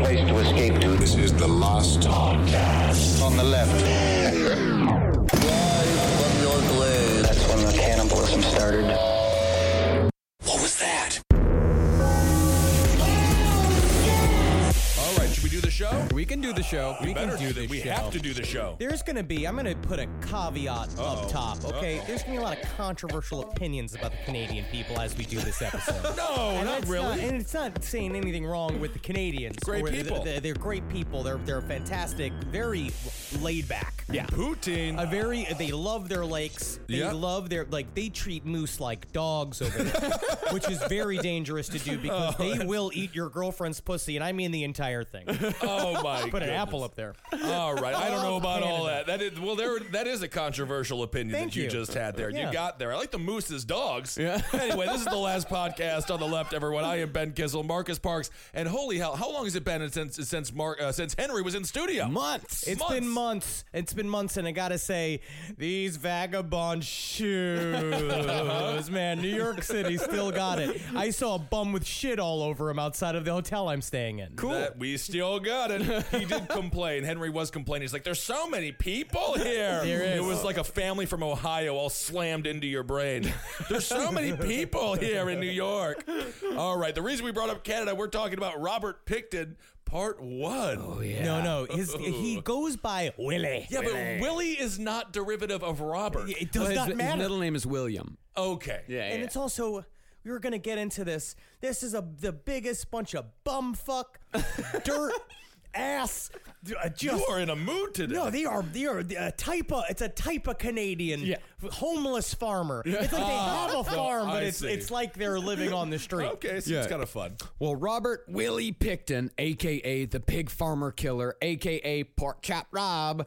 place to escape to. This is the last podcast. On the left. Live from your glade. That's when the cannibalism started. What was that? All right, should we do the show? We can do the show. We can better do We the show. have to do the show. I'm going to put a caveat up top, okay? There's going to be a lot of controversial opinions about the Canadian people as we do this episode. No, And not it's really. and it's not saying anything wrong with the Canadians. Great people. They're great people. They're fantastic, very laid back. Yeah. Poutine. They love their lakes. They Yeah. love they treat moose like dogs over there, which is very dangerous to do because they will eat your girlfriend's pussy, and I mean the entire thing. Oh my Put an goodness. apple up there. All right, I don't know about all Canada. that. That is a controversial opinion Thank that you you. just had there. Yeah. You got there. I like the moose as dogs. Yeah. Anyway, this is the last podcast on the left, everyone. I am Ben Kissel, Marcus Parks, and holy hell, how long has it been since Henry was in studio? Months. It's been months. It's been months, and I gotta say, these vagabond shoes, man. New York City still got it. I saw a bum with shit all over him outside of the hotel I'm staying in. That we still got it. He did complain. Henry was complaining. He's like, there's so many people here. There is. It was like a family from Ohio all slammed into your brain. There's so many people here in New York. All right. The reason we brought up Canada, we're talking about Robert Pickton, part 1. Oh, yeah. No. He goes by Willie. Yeah, but Willie is not derivative of Robert. It does not His matter. middle name is William. Okay. Yeah, And it's also, we were gonna get into this. This is the biggest bunch of bumfuck, dirt, ass. Just You are in a mood today. no, they are a type of. It's a type of Canadian homeless farmer. It's like they have a farm, I but see. it's like they're living on the street. Okay, so it's kind of fun. Well, Robert Willie Pickton, a.k.a. the Pig Farmer Killer, a.k.a. Pork Chop Rob.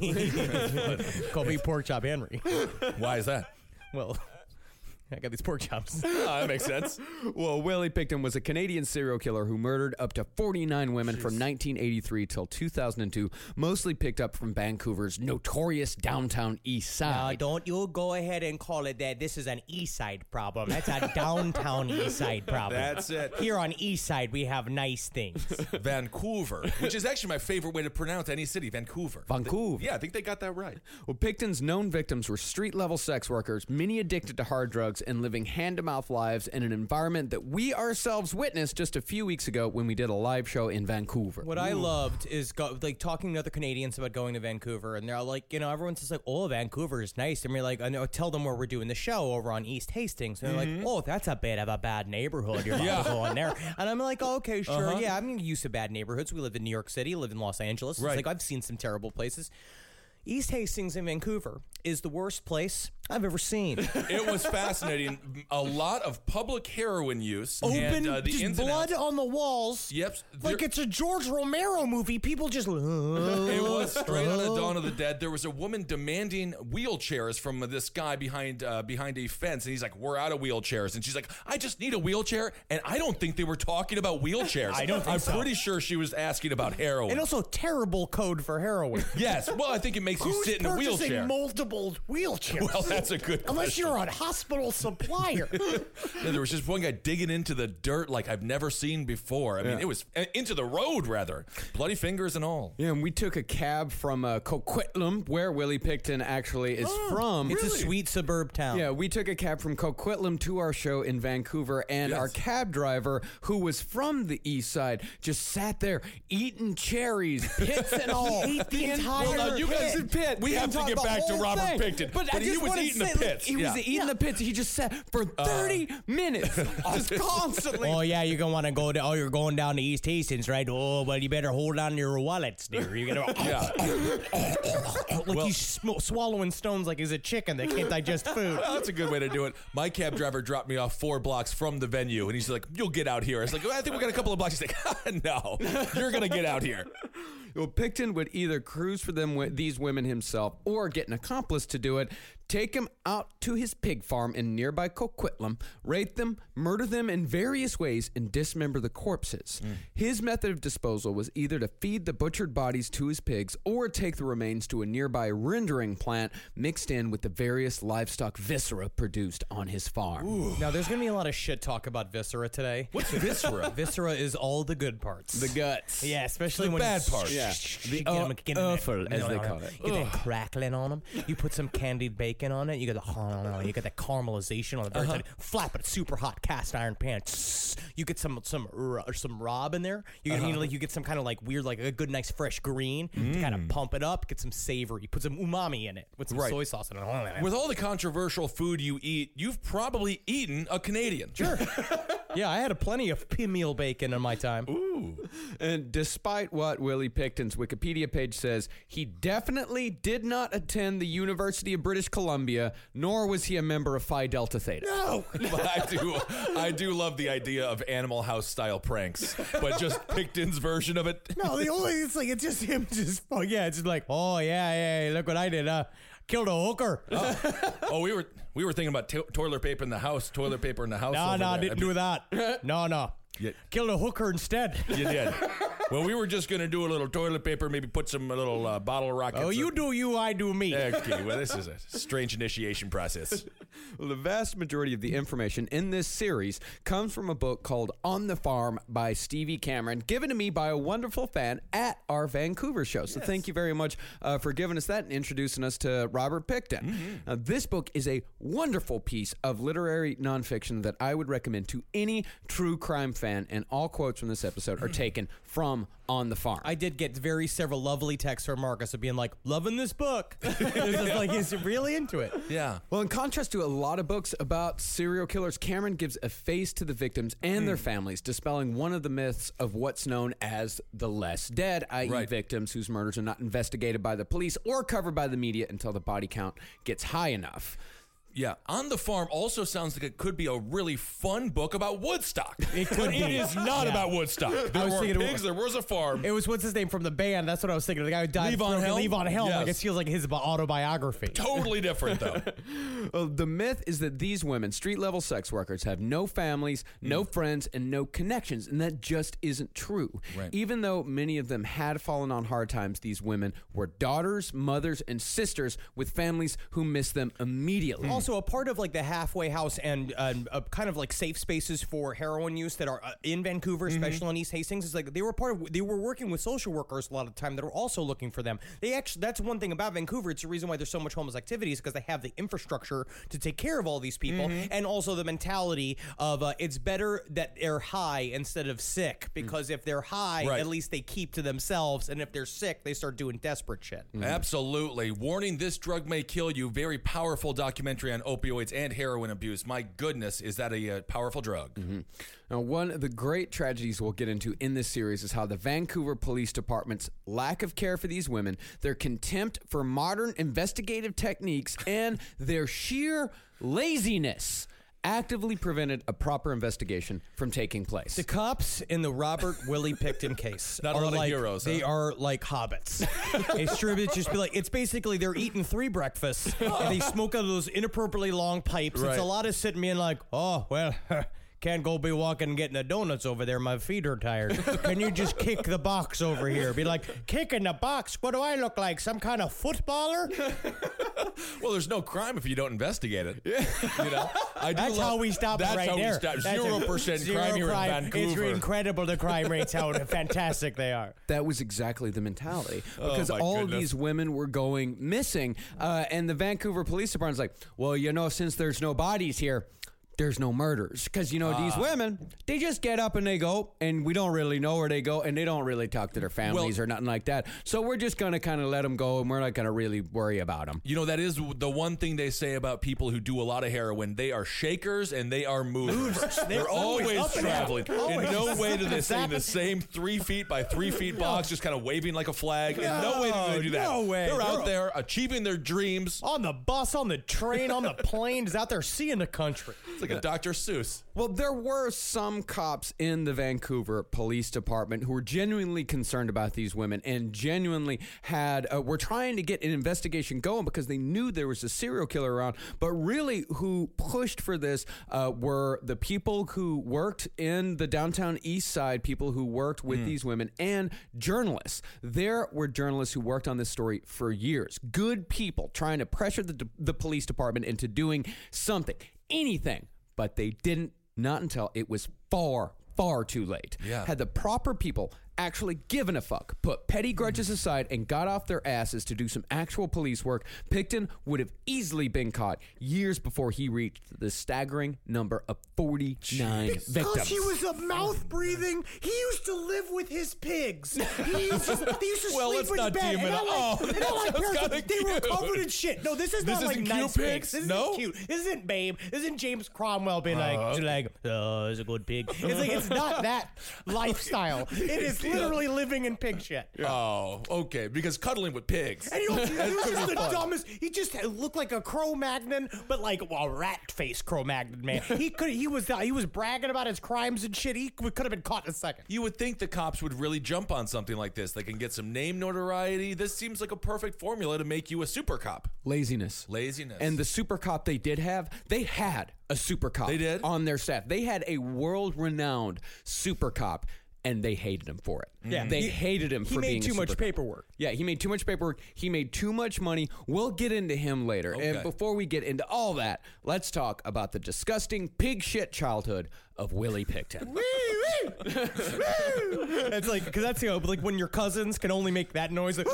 Call me Pork Chop Henry. Why is that? Well, I got these pork chops. That makes sense. Well, Willie Pickton was a Canadian serial killer who murdered up to 49 women from 1983 till 2002, mostly picked up from Vancouver's notorious downtown east side. Don't you go ahead and call it that. This is an east side problem. That's a downtown east side problem. That's it. Here on east side, we have nice things. Vancouver, which is actually my favorite way to pronounce any city, Vancouver. Vancouver. Yeah, I think they got that right. Well, Pickton's known victims were street-level sex workers, many addicted to hard drugs, and living hand-to-mouth lives in an environment that we ourselves witnessed just a few weeks ago when we did a live show in Vancouver. What I loved is talking to other Canadians about going to Vancouver, and they're like, everyone's just like, oh, Vancouver is nice. And we're like, I know, tell them where we're doing the show over on East Hastings. And they're like, oh, that's a bit of a bad neighborhood. You're about to go in there. And I'm like, oh, okay, sure. Yeah, I'm used to bad neighborhoods. We lived in New York City, lived in Los Angeles. It's Right. like, I've seen some terrible places. East Hastings in Vancouver is the worst place I've ever seen. It was fascinating. A lot of public heroin use. Open, and, the just ins and blood outs. on the walls. Yep. Like it's a George Romero movie. People just... It was straight out of Dawn of the Dead. There was a woman demanding wheelchairs from this guy behind a fence, and he's like, "We're out of wheelchairs," and she's like, "I just need a wheelchair." And I don't think they were talking about wheelchairs. I don't think I'm so. pretty sure she was asking about heroin. And also terrible code for heroin. Yes. Well, I think it makes you sit in a wheelchair. Multiple wheelchairs? Well, that's a good Unless question. you're a hospital supplier. Yeah, there was just one guy digging into the dirt like I've never seen before. I mean, it was into the road, rather. Bloody fingers and all. Yeah, and we took a cab from Coquitlam, where Willie Pickton actually is from. It's a sweet suburb town. Yeah, we took a cab from Coquitlam to our show in Vancouver, and Yes. our cab driver, who was from the east side, just sat there eating cherries, pits and all. He ate the entire Well, now you guys pit. We have to get back to Robert Pickton. But he was eating the pits. He was eating the pits. He just sat for 30 minutes, just constantly. Oh, yeah, you're going to want to go to... Oh, you're going down to East Hastings, right? Oh, well, you better hold on to your wallets, dear. You're going to... Like he's swallowing stones like he's a chicken that can't digest food. Well, that's a good way to do it. My cab driver dropped me off 4 blocks from the venue, and he's like, "You'll get out here." I was like, "I think we got a couple of blocks." He's like, "No, you're gonna get out here." Well, Picton would either cruise for these women himself or get an accomplice to do it, take them out to his pig farm in nearby Coquitlam, rape them, murder them in various ways, and dismember the corpses. His method of disposal was either to feed the butchered bodies to his pigs or take the remains to a nearby rendering plant mixed in with the various livestock viscera produced on his farm. Now, there's going to be a lot of shit talk about viscera today. What's viscera? Viscera is all the good parts. The guts. Yeah, especially The when bad it's- parts. Yeah. The offal, as they call it. You get that crackling on them. You put some candied bacon on it. You get the caramelization on the very side. Flap it, super hot cast iron pan. You get some rob in there. You get you get some kind of like weird, like a good, nice fresh green to kind of pump it up. Get some savory. Put some umami in it with some soy sauce in it. With all the controversial food you eat, you've probably eaten a Canadian. Sure. Yeah, I had plenty of meal bacon in my time. And despite what Willie Picton's Wikipedia page says, he definitely did not attend the University of British Columbia, nor was he a member of Phi Delta Theta. No. But I do love the idea of Animal House style pranks, but just Picton's version of it. No, it's just him it's just like, oh yeah, look what I did, killed a hooker. Oh, we were thinking about toilet paper in the house. No, didn't do that. No. Yeah. Killed a hooker instead. You did. Well, we were just going to do a little toilet paper, maybe put some little bottle rockets. Oh, you do you, I do me. Okay, well, this is a strange initiation process. Well, the vast majority of the information in this series comes from a book called On the Farm by Stevie Cameron, given to me by a wonderful fan at our Vancouver show. So thank you very much for giving us that and introducing us to Robert Picton. Now, this book is a wonderful piece of literary nonfiction that I would recommend to any true crime fan, and all quotes from this episode are taken from On the Farm. I did get several lovely texts from Marcus of being like, loving this book. It's like he's really into it. Yeah. Well, in contrast to a lot of books about serial killers, Cameron gives a face to the victims and their families, dispelling one of the myths of what's known as the less dead, i.e. victims whose murders are not investigated by the police or covered by the media until the body count gets high enough. Yeah, On the Farm also sounds like it could be a really fun book about Woodstock. It could But be. it is not about Woodstock. There was were thinking pigs, there was a farm. It was, what's his name from the band? That's what I was thinking. The guy who died. Levon Helm? Levon Helm. Yes. Like, it feels like his autobiography. Totally different, though. Well, the myth is that these women, street-level sex workers, have no families, no friends, and no connections, and that just isn't true. Right. Even though many of them had fallen on hard times, these women were daughters, mothers, and sisters with families who missed them immediately. Also, a part of like the halfway house and kind of like safe spaces for heroin use that are in Vancouver, especially on East Hastings, is like they were working with social workers a lot of the time that are also looking for them. That's one thing about Vancouver. It's the reason why there's so much homeless activity is because they have the infrastructure to take care of all these people, and also the mentality of it's better that they're high instead of sick, because if they're high, Right. at least they keep to themselves, and if they're sick, they start doing desperate shit. Absolutely. Warning, this drug may kill you. Very powerful documentary on opioids and heroin abuse. My goodness, is that a powerful drug? Now, one of the great tragedies we'll get into in this series is how the Vancouver Police Department's lack of care for these women, their contempt for modern investigative techniques, and their sheer laziness actively prevented a proper investigation from taking place. The cops in the Robert Willie Picton case Not a are lot of like, heroes, they huh? are like hobbits. It's true. It's just be like, it's basically they're eating 3 breakfasts. And they smoke out of those inappropriately long pipes. Right. It's a lot of sitting being like, oh, well, can't go be walking and getting the donuts over there. My feet are tired. Can you just kick the box over here? Be like, kicking the box? What do I look like? Some kind of footballer? Well, there's no crime if you don't investigate it. You know, That's how we stop it right That's there. how we stop. That's 0% crime here in Vancouver. It's incredible the crime rates, how fantastic they are. That was exactly the mentality, because my all of goodness. these women were going missing, and the Vancouver Police Department's like, well, since there's no bodies here, there's no murders, because these women, they just get up and they go, and we don't really know where they go, and they don't really talk to their families or nothing like that. So we're just gonna kind of let them go, and we're not gonna really worry about them. You know, that is the one thing they say about people who do a lot of heroin. They are shakers and they are movers. They're always up and traveling. out. In no Always. way do they stay in the same 3 feet by 3 feet box, just kind of waving like a flag. In no way do they do that. No way. They're out there achieving their dreams. On the bus, on the train, on the plane, is out there seeing the country. It's like like a Dr. Seuss. Well, there were some cops in the Vancouver Police Department who were genuinely concerned about these women and genuinely were trying to get an investigation going because they knew there was a serial killer around. But really, who pushed for this were the people who worked in the downtown East Side, people who worked with these women, and journalists. There were journalists who worked on this story for years. Good people trying to pressure the police department into doing something, anything, but they didn't. Not until it was far, far too late. Yeah. Had the proper people actually given a fuck, put petty grudges aside, and got off their asses to do some actual police work, Pickton would have easily been caught years before he reached the staggering number of 49 victims. Because he was a mouth-breathing. He used to live with his pigs. They used to Well, sleep let's in not bed. deem it. And I like That's parents, kinda they were cute. covered in shit. No, this is This not like isn't nice cute pigs. This No? isn't cute. This isn't Babe. This isn't James Cromwell being oh, it's a good pig. It's not that lifestyle. It is literally living in pig shit. Oh, okay. Because cuddling with pigs. And he was just the dumbest. He just looked like a Cro-Magnon, but like a rat-faced Cro-Magnon, man. He was bragging about his crimes and shit. He could have been caught in a second. You would think the cops would really jump on something like this. They can get some name notoriety. This seems like a perfect formula to make you a super cop. Laziness. Laziness. And the super cop they did have, they had a super cop They did? on their staff. They had a world-renowned super cop, and they hated him for it. Yeah. They hated him for being He made too a much super cop. paperwork. Yeah, he made too much paperwork. He made too much money. We'll get into him later. Okay. And before we get into all that, let's talk about the disgusting pig shit childhood of Willie Pickton. It's like, because that's, like when your cousins can only make that noise. Like,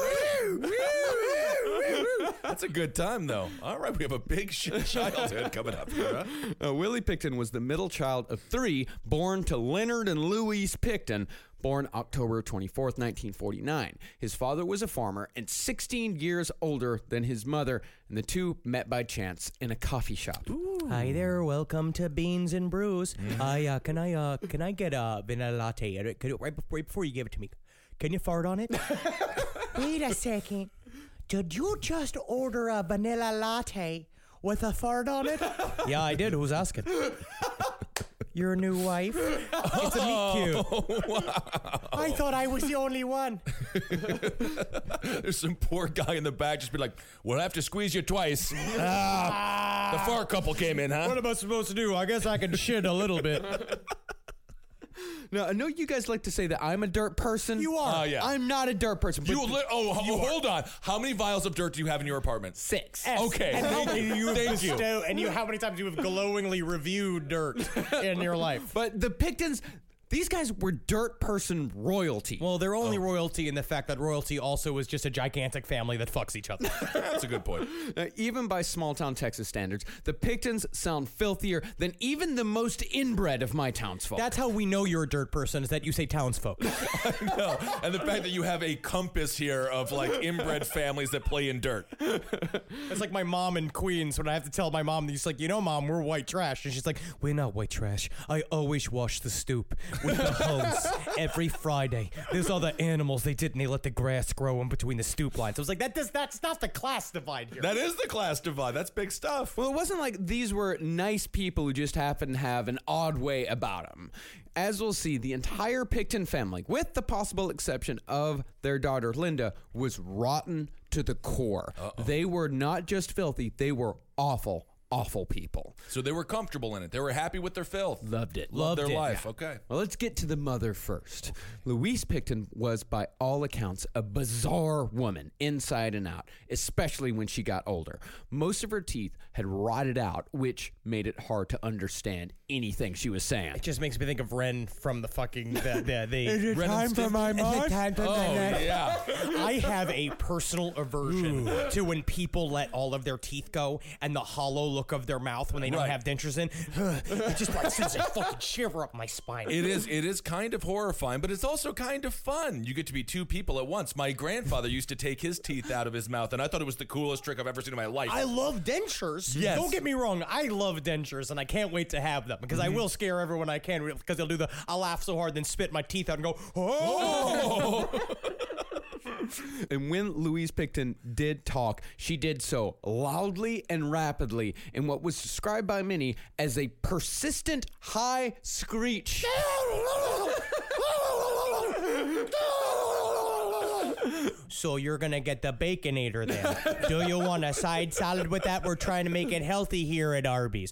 That's a good time, though. All right, we have a big shit childhood coming up here, huh? Willie Pickton was the middle child of three, born to Leonard and Louise Pickton, born October 24th, 1949. His father was a farmer and 16 years older than his mother, and the two met by chance in a coffee shop. Hi there, welcome to Beans and Brews. Can I get a vanilla latte? Right before you give it to me, can you fart on it? Wait a second. Did you just order a vanilla latte with a fart on it? Yeah, I did. Who's asking? Your new wife? It's a meet cute. Wow. I thought I was the only one. There's some poor guy in the back just be like, we'll have to squeeze you twice. The far couple came in, huh? What am I supposed to do? I guess I can shit a little bit. Now, I know you guys like to say that I'm a dirt person. You are. Yeah. I'm not a dirt person. But Hold on. How many vials of dirt do you have in your apartment? 6. Okay. And how many you have Thank you. bestowed, and how many times you have glowingly reviewed dirt in your life? But the Picktons, these guys were dirt person royalty. Well, they're only royalty in the fact that royalty also is just a gigantic family that fucks each other. That's a good point. Even by small-town Texas standards, the Picktons sound filthier than even the most inbred of my townsfolk. That's how we know you're a dirt person, is that you say townsfolk. No. And the fact that you have a compass here of like inbred families that play in dirt. It's like my mom in Queens when I have to tell my mom, she's like, Mom, we're white trash. And she's like, we're not white trash. I always wash the stoop with the hose every Friday. There's other animals they let the grass grow in between the stoop lines. I was like, that's not the class divide here. That is the class divide. That's big stuff. Well, it wasn't like these were nice people who just happened to have an odd way about them. As we'll see, the entire Pickton family, with the possible exception of their daughter Linda, was rotten to the core. They were not just filthy, they were awful people. So they were comfortable in it. They were happy with their filth. Loved it. Loved their it, life. Yeah. Okay. Well, let's get to the mother first. Louise Pickton was, by all accounts, a bizarre woman inside and out, especially when she got older. Most of her teeth had rotted out, which made it hard to understand anything she was saying. It just makes me think of Ren from the fucking the Is it Ren and time for Stimpy? my mom? Yeah. I have a personal aversion to when people let all of their teeth go and the hollow look of their mouth when they don't Right. have dentures in. It just like sends a fucking shiver up my spine. It is kind of horrifying, but it's also kind of fun. You get to be two people at once. My grandfather used to take his teeth out of his mouth, and I thought it was the coolest trick I've ever seen in my life. I love dentures. Yes. Don't get me wrong. I love dentures, and I can't wait to have them because I will scare everyone I can because they'll do I'll laugh so hard, then spit my teeth out and go, oh! And when Louise Picton did talk, she did so loudly and rapidly in what was described by many as a persistent high screech. So you're gonna get the Baconator then. Do you want a side salad with that? We're trying to make it healthy here at Arby's.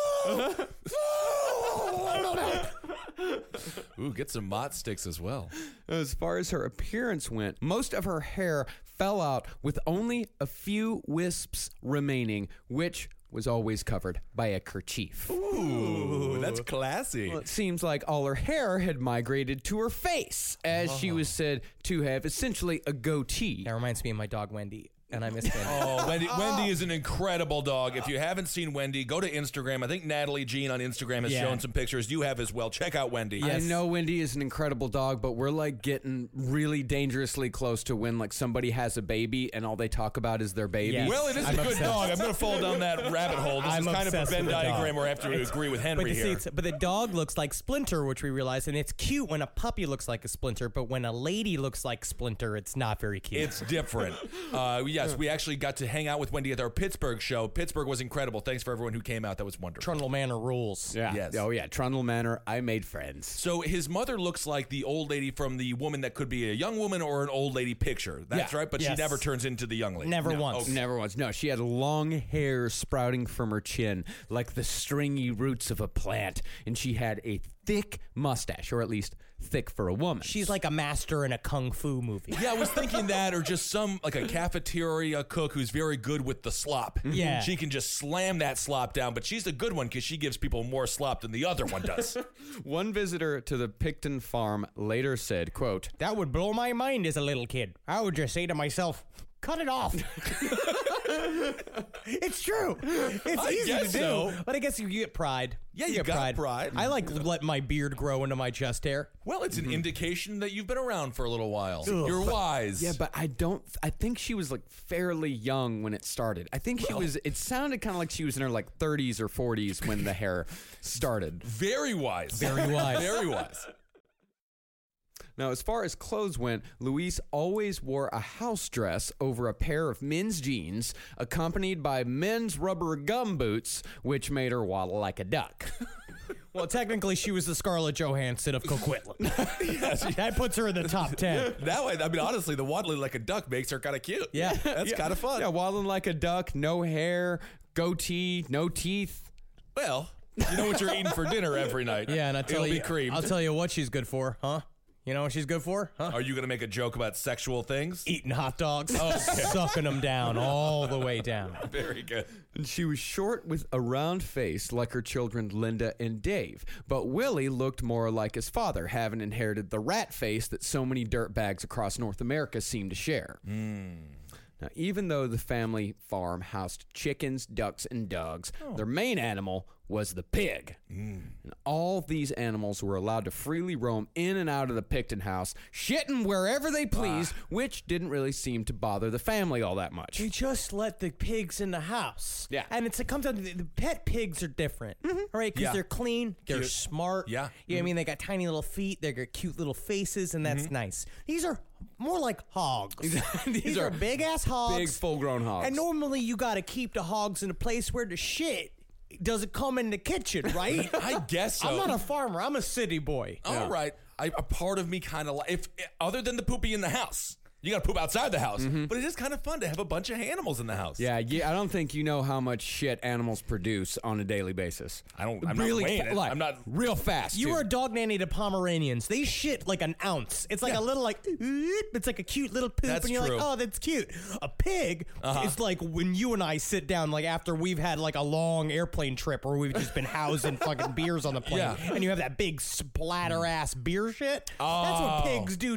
Ooh, get some Mott sticks as well. As far as her appearance went, most of her hair fell out with only a few wisps remaining, which was always covered by a kerchief. Ooh, that's classy. Well, it seems like all her hair had migrated to her face, as she was said to have essentially a goatee. That reminds me of my dog Wendy, and I miss Wendy. Oh, Wendy is an incredible dog. If you haven't seen Wendy, go to Instagram. I think Natalie Jean on Instagram has shown some pictures. You have as well. Check out Wendy. I know Wendy is an incredible dog, but we're like getting really dangerously close to when like somebody has a baby and all they talk about is their baby. Yes. Well, it is I'm a good obsessed. dog. I'm going to fall down that rabbit hole. This I'm is kind of a obsessed Venn with the dog. diagram where I have to agree with Henry But, here. but the dog looks like Splinter, which we realize, and it's cute when a puppy looks like a Splinter, but when a lady looks like Splinter, it's not very cute. It's different. Yes, we actually got to hang out with Wendy at our Pittsburgh show. Pittsburgh was incredible. Thanks for everyone who came out. That was wonderful. Trundle Manor rules. Yeah. Yes. Oh, yeah. Trundle Manor, I made friends. So his mother looks like the old lady from the woman that could be a young woman or an old lady picture. That's Yeah. right, but she Yes. never turns into the young lady. Never once. Never once. No, she had long hair sprouting from her chin like the stringy roots of a plant, and she had a thick mustache, or at least thick for a woman. She's like a master in a kung fu movie. Yeah, I was thinking that, or just some like a cafeteria cook who's very good with the slop. Yeah. She can just slam that slop down, but she's a good one because she gives people more slop than the other one does. One visitor to the Picton farm later said, quote, That would blow my mind as a little kid. I would just say to myself, cut it off. It's true. It's I easy guess to do. so. But I guess you get pride. Yeah, you got pride. I like letting my beard grow into my chest hair. Well, it's an indication that you've been around for a little while. Ugh. You're wise. yeah, but I think she was like fairly young when it started. I think it sounded kind of like she was in her like 30s or 40s when the hair started. Very wise. Very wise. Very wise. Now, as far as clothes went, Louise always wore a house dress over a pair of men's jeans, accompanied by men's rubber gum boots, which made her waddle like a duck. Well, technically, she was the Scarlett Johansson of Coquitlam. That puts her in the top 10. That way, I mean, honestly, the waddling like a duck makes her kind of cute. Yeah. That's kind of fun. Yeah, waddling like a duck, no hair, goatee, no teeth. Well, you know what you're eating for dinner every night. Yeah, and It'll be creamed. I'll tell you what she's good for, huh? You know what she's good for, huh? Are you going to make a joke about sexual things? Eating hot dogs, sucking them down all the way down. Very good. And she was short with a round face like her children Linda and Dave. But Willie looked more like his father, having inherited the rat face that so many dirtbags across North America seem to share. Now, even though the family farm housed chickens, ducks, and dogs, their main animal was the pig. And all these animals were allowed to freely roam in and out of the Picton house, shitting wherever they pleased, which didn't really seem to bother the family all that much. They just let the pigs in the house. Yeah. And it comes down to the pet pigs are different, all right? Because Yeah. they're clean, they're Cute. smart. Yeah. You know what I mean? They got tiny little feet, they got cute little faces, and that's nice. These are more like hogs. These are big ass hogs. Big, full-grown hogs. And normally you got to keep the hogs in a place where the shit doesn't come in the kitchen, right? I guess so. I'm not a farmer. I'm a city boy. All right. A part of me kind of like, if other than the poopy in the house, you got to poop outside the house. But it is kind of fun to have a bunch of animals in the house. Yeah, I don't think you know how much shit animals produce on a daily basis. I'm really not weighing it. like, I'm not. real fast. You too. were a dog nanny to Pomeranians. They shit like an ounce. It's like a little it's like a cute little poop, That's and you're true. like, oh, that's cute. A pig is like when you and I sit down, like after we've had like a long airplane trip where we've just been housing fucking beers on the plane, Yeah. and you have that big splatter ass beer shit. That's what pigs do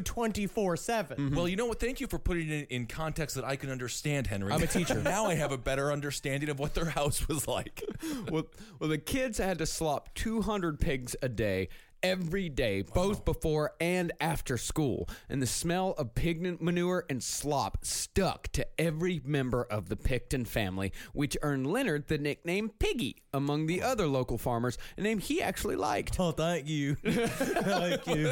24/7. Well, you know what? Thank you for putting it in context that I can understand, Henry. I'm a teacher. Now I have a better understanding of what their house was like. well, the kids had to slop 200 pigs a day, every day, both before and after school, and the smell of pig manure and slop stuck to every member of the Picton family, which earned Leonard the nickname Piggy among the other local farmers, a name he actually liked. Oh, thank you. Thank you.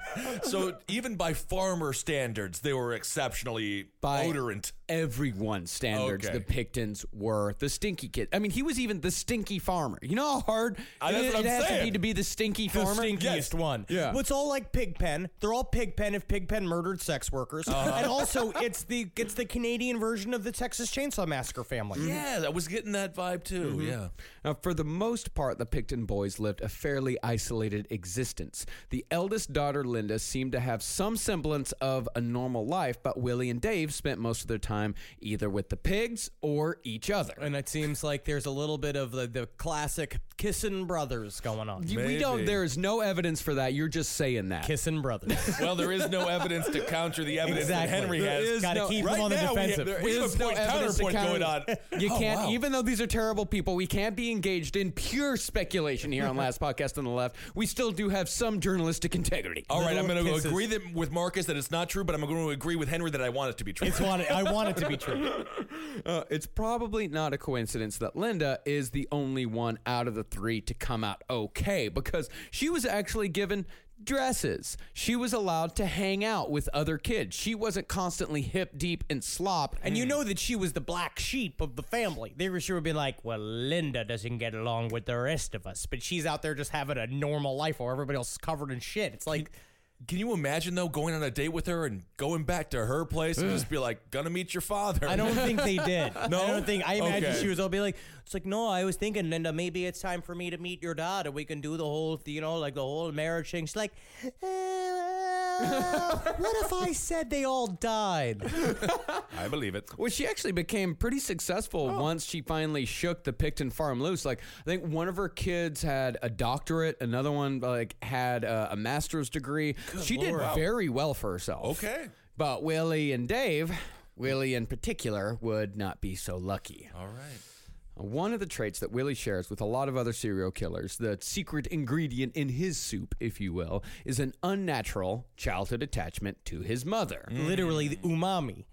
So even by farmer standards, they were exceptionally By odorant. everyone's standards, Okay. the Pictons were the stinky kid. I mean, he was even the stinky farmer. You know how hard That's it what I'm has to be saying. to be the stinky The farmer? stinkiest Yes. one. Yeah. Well, it's all like Pigpen. They're all Pigpen if Pigpen murdered sex workers. And also, it's the Canadian version of the Texas Chainsaw Massacre family. Yeah, I was getting that vibe too. Yeah. Now, for the most part, the Picton boys lived a fairly isolated existence. The eldest daughter, Linda, seemed to have some semblance of a normal life, but Willie and Dave spent most of their time either with the pigs or each other. And it seems like there's a little bit of the classic kissing brothers going on. We don't. Maybe. There is no evidence for that. You're just saying that. Kissing brothers. Well, there is no evidence to counter the evidence that Exactly. Henry There has. is Gotta no- keep Right them on the now, defensive. there There is is a no point, evidence to counterpoint going on. counter- You Oh, can't, wow. even though these are terrible people, we can't be engaged in pure speculation here on Last Podcast on the Left. We still do have some journalistic integrity. All right, I'm Little going to kisses. agree with Marcus that it's not true, but I'm going to agree with Henry that I want it to be true. I want it to be true. It's probably not a coincidence that Linda is the only one out of the three to come out okay, because she was actually given dresses. She was allowed to hang out with other kids. She wasn't constantly hip deep in slop. And you know that she was the black sheep of the family. They were sure would be like, well, Linda doesn't get along with the rest of us, but she's out there just having a normal life while everybody else is covered in shit. It's like, Can you imagine, though, going on a date with her and going back to her place and just be like, gonna meet your father? I don't think they did. No? I imagine Okay. she was all be like, it's like, no, I was thinking, Linda, maybe it's time for me to meet your dad and we can do the whole, like the whole marriage thing. She's like, what if I said they all died? I believe it. Well, she actually became pretty successful once she finally shook the Picton farm loose. Like, I think one of her kids had a doctorate, another one had a master's degree. She did very well for herself. Okay. But Willie and Dave, Willie in particular, would not be so lucky. All right. One of the traits that Willie shares with a lot of other serial killers, the secret ingredient in his soup, if you will, is an unnatural childhood attachment to his mother. Literally, the umami.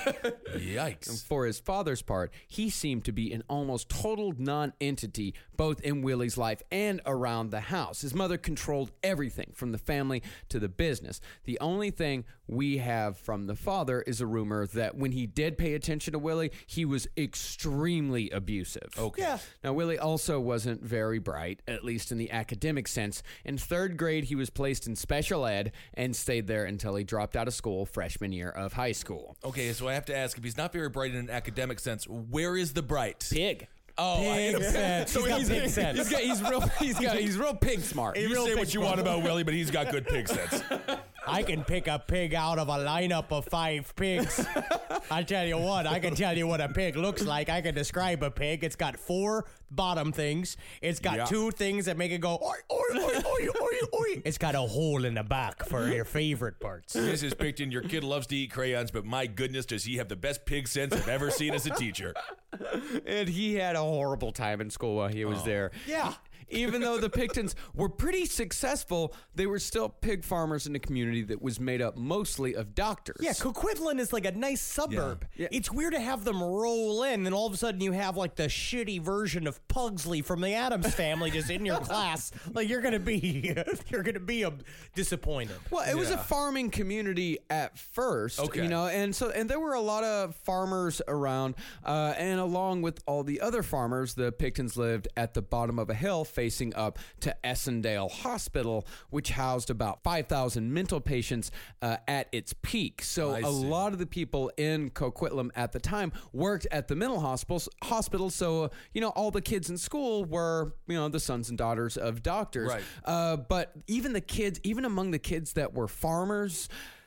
Yikes. For his father's part, he seemed to be an almost total non-entity both in Willie's life and around the house. His mother controlled everything from the family to the business. The only thing we have from the father is a rumor that when he did pay attention to Willie, he was extremely abusive. Okay. Yeah. Now, Willie also wasn't very bright, at least in the academic sense. In third grade, he was placed in special ed and stayed there until he dropped out of school freshman year of high school. Okay, so I have to ask, if he's not very bright in an academic sense, where is the bright? Pig. Oh, Pig sense. He's got pig sense. He's real pig smart. You real say pig what you want about Willie, but he's got good pig sense. I can pick a pig out of a lineup of 5 pigs. I tell you what, I can tell you what a pig looks like. I can describe a pig. It's got 4 bottom things. It's got Yeah. 2 things that make it go, oi, oi, oi, oi, oi, oi. It's got a hole in the back for your favorite parts. This is Picton. Your kid loves to eat crayons, but my goodness, does he have the best pig sense I've ever seen as a teacher. And he had a horrible time in school while he was there. Yeah. Even though the Pictons were pretty successful, they were still pig farmers in a community that was made up mostly of doctors. Yeah, Coquitlam is like a nice suburb. Yeah. It's weird to have them roll in, and all of a sudden you have like the shitty version of Pugsley from the Addams Family just in your class. Like you're gonna be disappointed. Well, it was a farming community at first, Okay. and there were a lot of farmers around, and along with all the other farmers, the Pictons lived at the bottom of a hill facing up to Essendale Hospital, which housed about 5,000 mental patients at its peak. So I a see. lot of the people in Coquitlam at the time worked at the mental hospital. So, all the kids in school were, the sons and daughters of doctors. Right. But even among the kids that were farmers,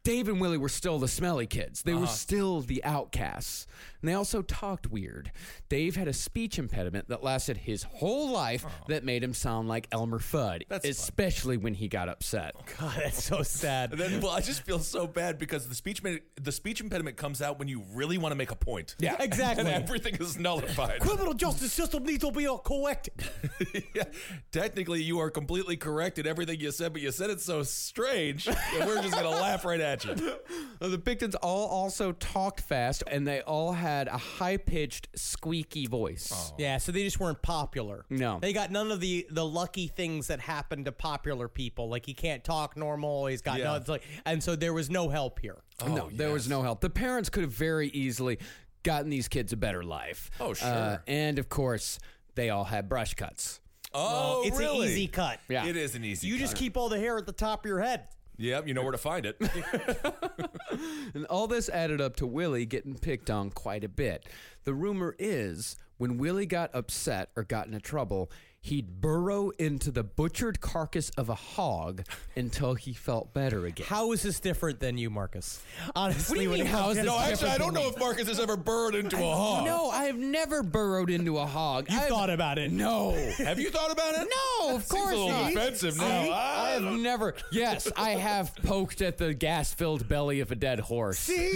Dave and Willie were still the smelly kids. They were still the outcasts. And they also talked weird. Dave had a speech impediment that lasted his whole life that made him sound like Elmer Fudd, especially when he got upset. God, that's so sad. And then, I just feel so bad because the speech impediment comes out when you really want to make a point. Yeah, exactly. And everything is nullified. Criminal justice system needs to be corrected. Yeah, technically, you are completely correct in everything you said, but you said it so strange that we're just going to laugh right at you. The Pictons all also talked fast, and they all had a high-pitched, squeaky voice. Yeah, so they just weren't popular. No. They got none of the lucky things that happen to popular people. Like, he can't talk normal. He's got no... It's like, and so there was no help here. No, there was no help. The parents could have very easily gotten these kids a better life. Oh, sure. And, of course, they all had brush cuts. Oh, It's really? an easy cut. Yeah. It is an easy You cut. just keep all the hair at the top of your head. Yep, you know where to find it. And all this added up to Willie getting picked on quite a bit. The rumor is when Willie got upset or got into trouble, he'd burrow into the butchered carcass of a hog until he felt better again. How is this different than you, Marcus? Honestly, What do you when mean, it how comes is to this No, actually, I different don't know than if Marcus has ever burrowed into a hog. No, I have never burrowed into a hog. You thought about it. No. Have you thought about it? No, of course Seems a little not. offensive now. I have never. Yes, I have poked at the gas-filled belly of a dead horse. See?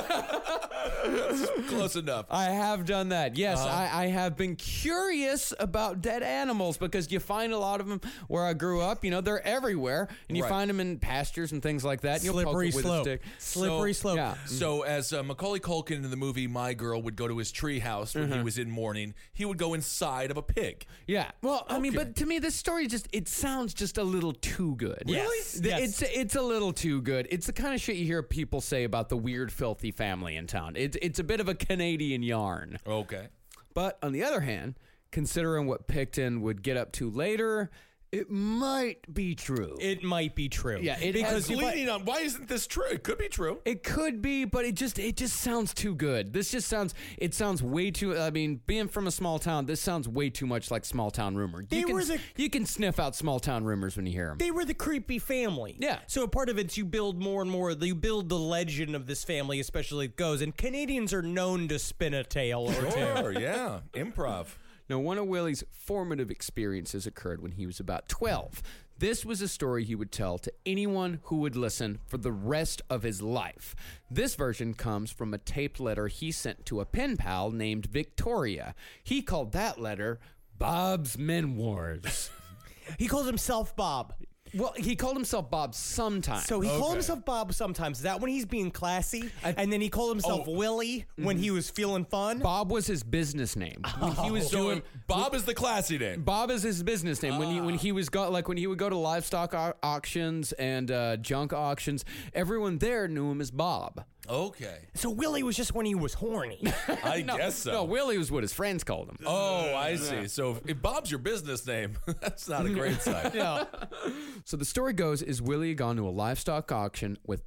Close enough. I have done that. Yes, I have been curious about dead animals because you find a lot of them where I grew up. You know, they're everywhere, and you Right. find them in pastures and things like that. And you'll poke Slippery it with a slope. stick. Slippery slope. Yeah. So as Macaulay Culkin in the movie My Girl would go to his tree house when he was in mourning, he would go inside of a pig. Yeah. Well, I mean, Okay. but to me, this story it sounds just a little too good. Yes. Yes. It's a little too good. It's the kind of shit you hear people say about the weird, filthy family in town. It's a bit of a Canadian yarn. Okay. But on the other hand, considering what Picton would get up to later, it might be true. It might be true. Yeah, it because has if I- Leaning on, why isn't this true? It could be true. It could be, but it just sounds too good. This just sounds way too. I mean, being from a small town, this sounds way too much like small town rumor. You can sniff out small town rumors when you hear them. They were the creepy family. Yeah. So a part of it's you build more and more. You build the legend of this family, especially as it goes. And Canadians are known to spin a tale or two. Sure, yeah. Improv. Now, one of Willie's formative experiences occurred when he was about 12. This was a story he would tell to anyone who would listen for the rest of his life. This version comes from a taped letter he sent to a pen pal named Victoria. He called that letter Bob's Memoirs. He calls himself Bob. Well, he called himself Bob sometimes. So he called himself Bob sometimes. Is that when he's being classy? And then he called himself Willie when he was feeling fun? Bob was his business name. When he was doing Bob is the classy name. Bob is his business name. When he would go to livestock auctions and junk auctions, everyone there knew him as Bob. Okay. So Willie was just when he was horny. I guess so. No, Willie was what his friends called him. Oh, I see. So if Bob's your business name, that's not a great sign. So the story goes is Willie had gone to a livestock auction with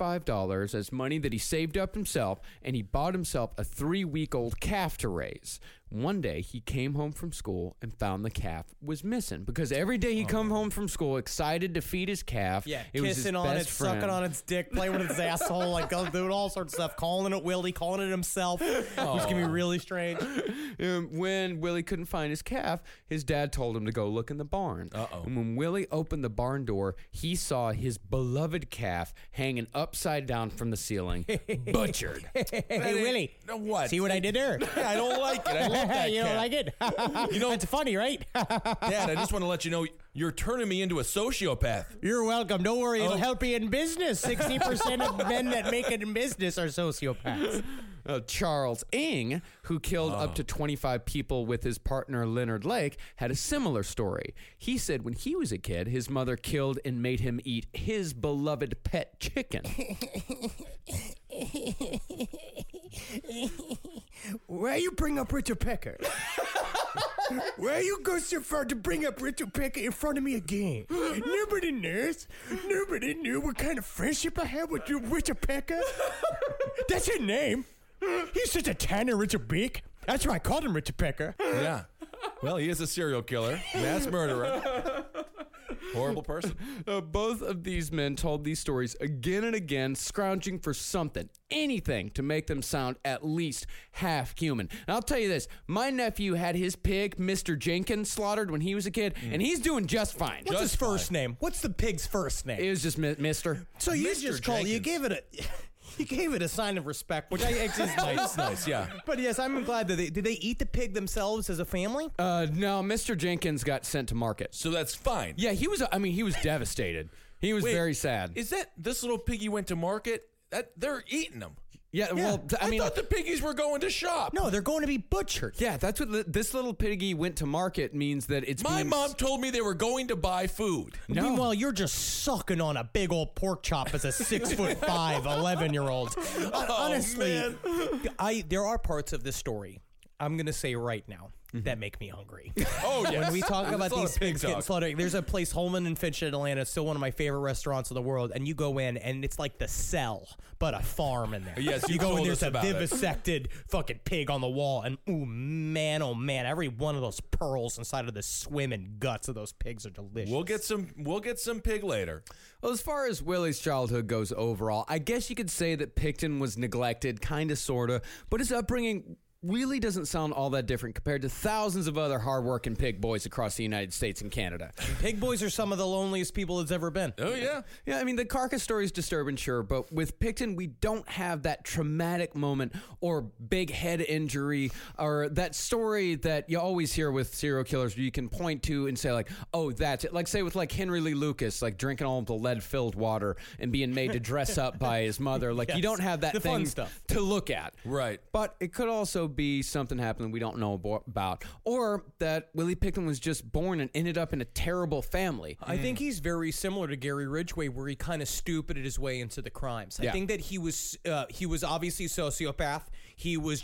$35 as money that he saved up himself, and he bought himself a 3-week-old calf to raise. One day, he came home from school and found the calf was missing because every day he'd come home from school excited to feed his calf. Yeah, it was his kissing on it, best friend. sucking on its dick, playing with its asshole, like doing all sorts of stuff, calling it Willie, calling it himself. It was going to be really strange. When Willie couldn't find his calf, his dad told him to go look in the barn. And when Willie opened the barn door, he saw his beloved calf hanging upside down from the ceiling, butchered. Hey, Willie. What? See what I did there? Yeah, I don't like it. I love that You don't cat. like it? You know, it's funny, right? Dad, I just want to let you know you're turning me into a sociopath. You're welcome. Don't worry. It'll help you in business. 60% of men that make it in business are sociopaths. Charles Ng, who killed up to 25 people with his partner Leonard Lake, had a similar story. He said when he was a kid, his mother killed and made him eat his beloved pet chicken. Why you bring up Richard Pecker? Why you go so far to bring up Richard Pecker in front of me again? Nobody knows. Nobody knew what kind of friendship I had with Richard Pecker. That's his name. He's such a tanner, Richard Beak. That's why I called him Richard Pecker. Yeah. Well, he is a serial killer, mass murderer. Horrible person. Both of these men told these stories again and again, scrounging for something, anything to make them sound at least half human. And I'll tell you this, my nephew had his pig, Mr. Jenkins, slaughtered when he was a kid, and he's doing just fine. What's his first name? What's the pig's first name? It was just Mr. So you Mr. just call you gave it a you gave it a sign of respect, which I think is nice. That's nice, yeah. But yes, I'm glad that did they eat the pig themselves as a family? No, Mr. Jenkins got sent to market. So that's fine. Yeah, he was devastated. He was Wait, very sad. Is that this little piggy went to market? That they're eating them. Yeah, well, I thought the piggies were going to shop. No, they're going to be butchered. yeah, that's what this little piggy went to market means that it's My being mom told me they were going to buy food. No. Meanwhile, you're just sucking on a big old pork chop as a 6'5", 11-year-old. Honestly, there are parts of this story I'm going to say right now that make me hungry. Oh, yes. When we talk There's about a lot these of pig pigs getting talk. slaughtered, there's a place, Holman and Finch in Atlanta, it's still one of my favorite restaurants in the world, and you go in, and it's like the Cell, but a farm in there. Yes, you you go in, told there's us a about it. vivisected fucking pig on the wall, and oh man, every one of those pearls inside of the swimming guts of those pigs are delicious. We'll get some pig later. Well, as far as Willie's childhood goes overall, I guess you could say that Picton was neglected, kind of, sort of, but his upbringing really doesn't sound all that different compared to thousands of other hardworking pig boys across the United States and Canada. Pig boys are some of the loneliest people it's ever been. Oh, yeah. Yeah, I mean, the carcass story is disturbing, sure, but with Picton, we don't have that traumatic moment or big head injury or that story that you always hear with serial killers where you can point to and say, like, oh, that's it. Like, say with, like, Henry Lee Lucas, like, drinking all of the lead-filled water and being made to dress up by his mother. Like, you Yes, don't have that the thing fun stuff. to look at. Right. But it could also be something happened we don't know about, or that Willie Picton was just born and ended up in a terrible family. I think he's very similar to Gary Ridgway, where he kind of stupided his way into the crimes. I Yeah. think that he was obviously a sociopath. He was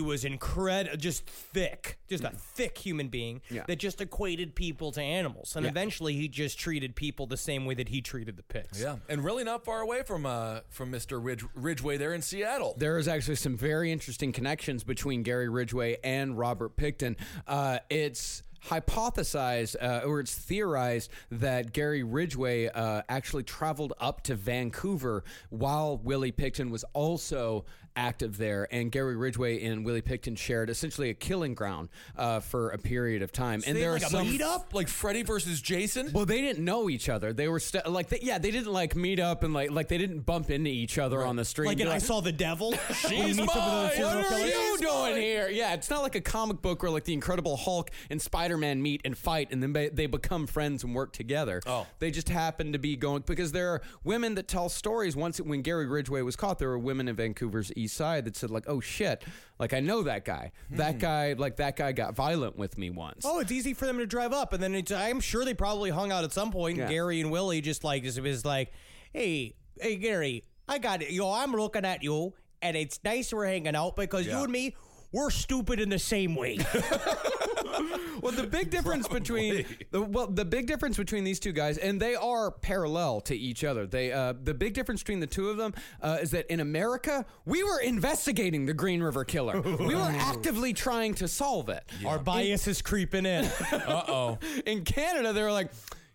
just thick, just a thick human being Yeah. that just equated people to animals, and eventually he just treated people the same way that he treated the pigs. Yeah, and really not far away from Mr. Ridgway there in Seattle. There is actually some very interesting connections between Gary Ridgway and Robert Picton. It's hypothesized or it's theorized that Gary Ridgway actually traveled up to Vancouver while Willie Picton was also active there, and Gary Ridgway and Willie Picton shared essentially a killing ground for a period of time. And they there had are like a some meet-up? Like Freddy versus Jason? Well, they didn't know each other. They were they didn't like meet up and like they didn't bump into each other on the street. Like and in be I Saw the Devil. She's mine! What What are killers? you doing here? Yeah, it's not like a comic book where like the Incredible Hulk and Spider-Man meet and fight and then they become friends and work together. Oh. They just happen to be going because there are women that tell stories. When Gary Ridgway was caught, there were women in Vancouver's East Side that said like, oh shit, like I know that guy. That guy got violent with me once. Oh, it's easy for them to drive up, and then I'm sure they probably hung out at some point. Yeah. And Gary and Willie just was like, hey Gary, I got it. I'm looking at you, and it's nice we're hanging out because you and me, we're stupid in the same way. Well, the big difference between the big difference between these two guys, and they are parallel to each other. The big difference between the two of them is that in America, we were investigating the Green River Killer. We were actively trying to solve it. Our bias is creeping in. Uh-oh. In Canada, they were like,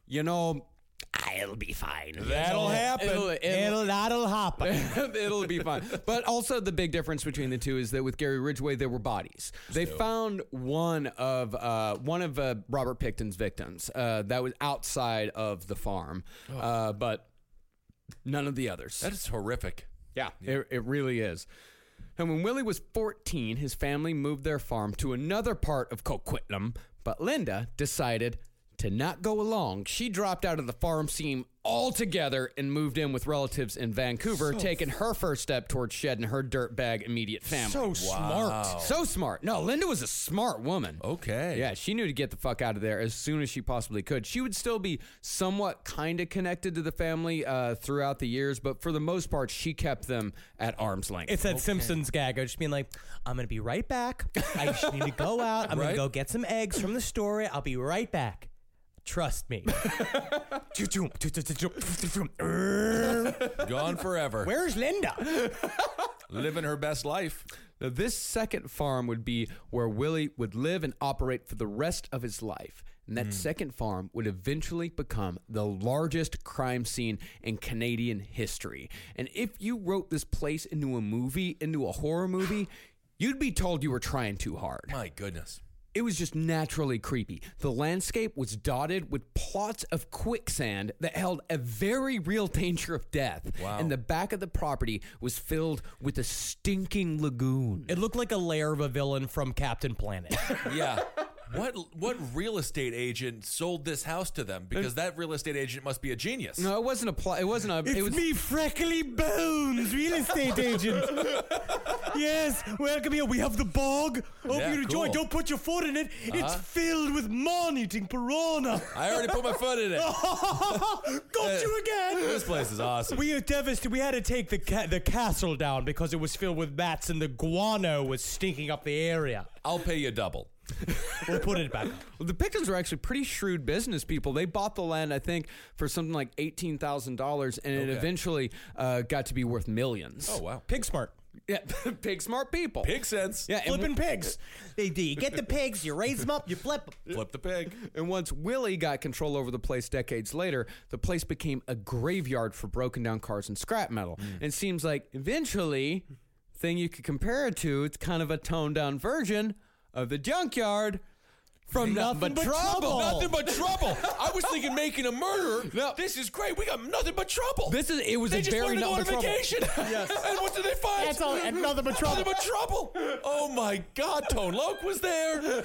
it'll be fine. That'll happen. That'll happen. It'll be fine. But also the big difference between the two is that with Gary Ridgway, there were bodies. They found one of Robert Picton's victims that was outside of the farm, but none of the others. That is horrific. Yeah, it really is. And when Willie was 14, his family moved their farm to another part of Coquitlam, but Linda decided to not go along. She dropped out of the farm scene altogether and moved in with relatives in Vancouver, taking her first step towards shedding her dirtbag immediate family. So smart. So smart. No, Linda was a smart woman. Okay. Yeah, she knew to get the fuck out of there as soon as she possibly could. She would still be somewhat kind of connected to the family throughout the years, but for the most part, she kept them at arm's length. It's that Simpsons gag. I just being like, I'm going to be right back. I just need to go out. I'm going to go get some eggs from the store. I'll be right back. Trust me. Gone forever. Where's Linda? Living her best life. Now, this second farm would be where Willie would live and operate for the rest of his life. And that second farm would eventually become the largest crime scene in Canadian history. And if you wrote this place into a horror movie, you'd be told you were trying too hard. My goodness. It was just naturally creepy. The landscape was dotted with plots of quicksand that held a very real danger of death. Wow. And the back of the property was filled with a stinking lagoon. It looked like a lair of a villain from Captain Planet. Yeah. What real estate agent sold this house to them? Because that real estate agent must be a genius. No, it wasn't a plot. It wasn't a. It was me, Freckly Bones, real estate agent. Yes, welcome here. We have the bog. Hope Yeah, you enjoy. cool. Don't put your foot in it. It's filled with man-eating piranha. I already put my foot in it. Got you again. This place is awesome. We are devastated. We had to take the castle down because it was filled with bats and the guano was stinking up the area. I'll pay you double. We'll put it back. Well, the Pickens were actually pretty shrewd business people. They bought the land, I think, for something like $18,000, and it eventually got to be worth millions. Oh, wow. Pig smart. Yeah, pig smart people. Pig sense. Yeah, and Flipping pigs. You get the pigs, you raise them up, you flip them. Flip the pig. And once Willie got control over the place decades later, the place became a graveyard for broken down cars and scrap metal. And it seems like eventually, thing you could compare it to, it's kind of a toned down version of the junkyard from Nothing But Trouble. Nothing but trouble. I was thinking making a murderer. No. This is great. We got nothing but trouble. It was They a just very wanted to go on Nothing a But Trouble. vacation. Yes. And what did they find? That's all, and nothing but trouble. Nothing but trouble. Oh my God, Tone Loc was there.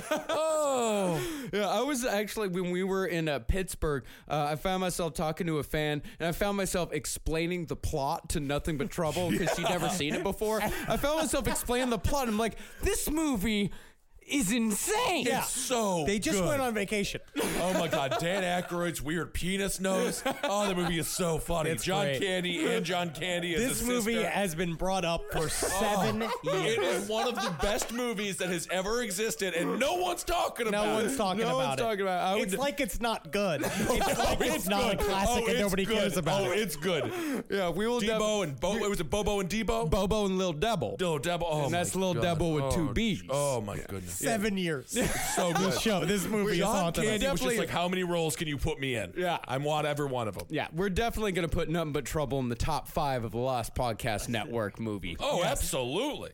Oh. Yeah, I was actually, when we were in Pittsburgh, I found myself talking to a fan, and I found myself explaining the plot to Nothing But Trouble because she'd never seen it before. I found myself explaining the plot. I'm like, this movie is insane. It's so They just good. went on vacation. Oh my God, Dan Aykroyd's weird penis nose. Oh, the movie is so funny. It's John great. Candy and John Candy as This a movie sister. has been brought up for 7 years. It is one of the best movies that has ever existed, and no one's talking about No it. one's talking No about one's it. talking about it. It's like it's not good. It's like it's not a classic and it's nobody good. cares about Oh, it. it's good. Yeah, we will Debo and Bo. Was it Bobo and Debo? Bobo and Lil Devil. Oh, Debo. Oh, And that's my Lil God. Devil with Oh, two B's. Oh my goodness. 7 years. So good. This movie is John haunting us. Candy was Definitely- just like, how many roles can you put me in? Yeah. I want every one of them. Yeah, we're definitely going to put Nothing But Trouble in the top 5 of the Lost Podcast Network movie. Oh, absolutely.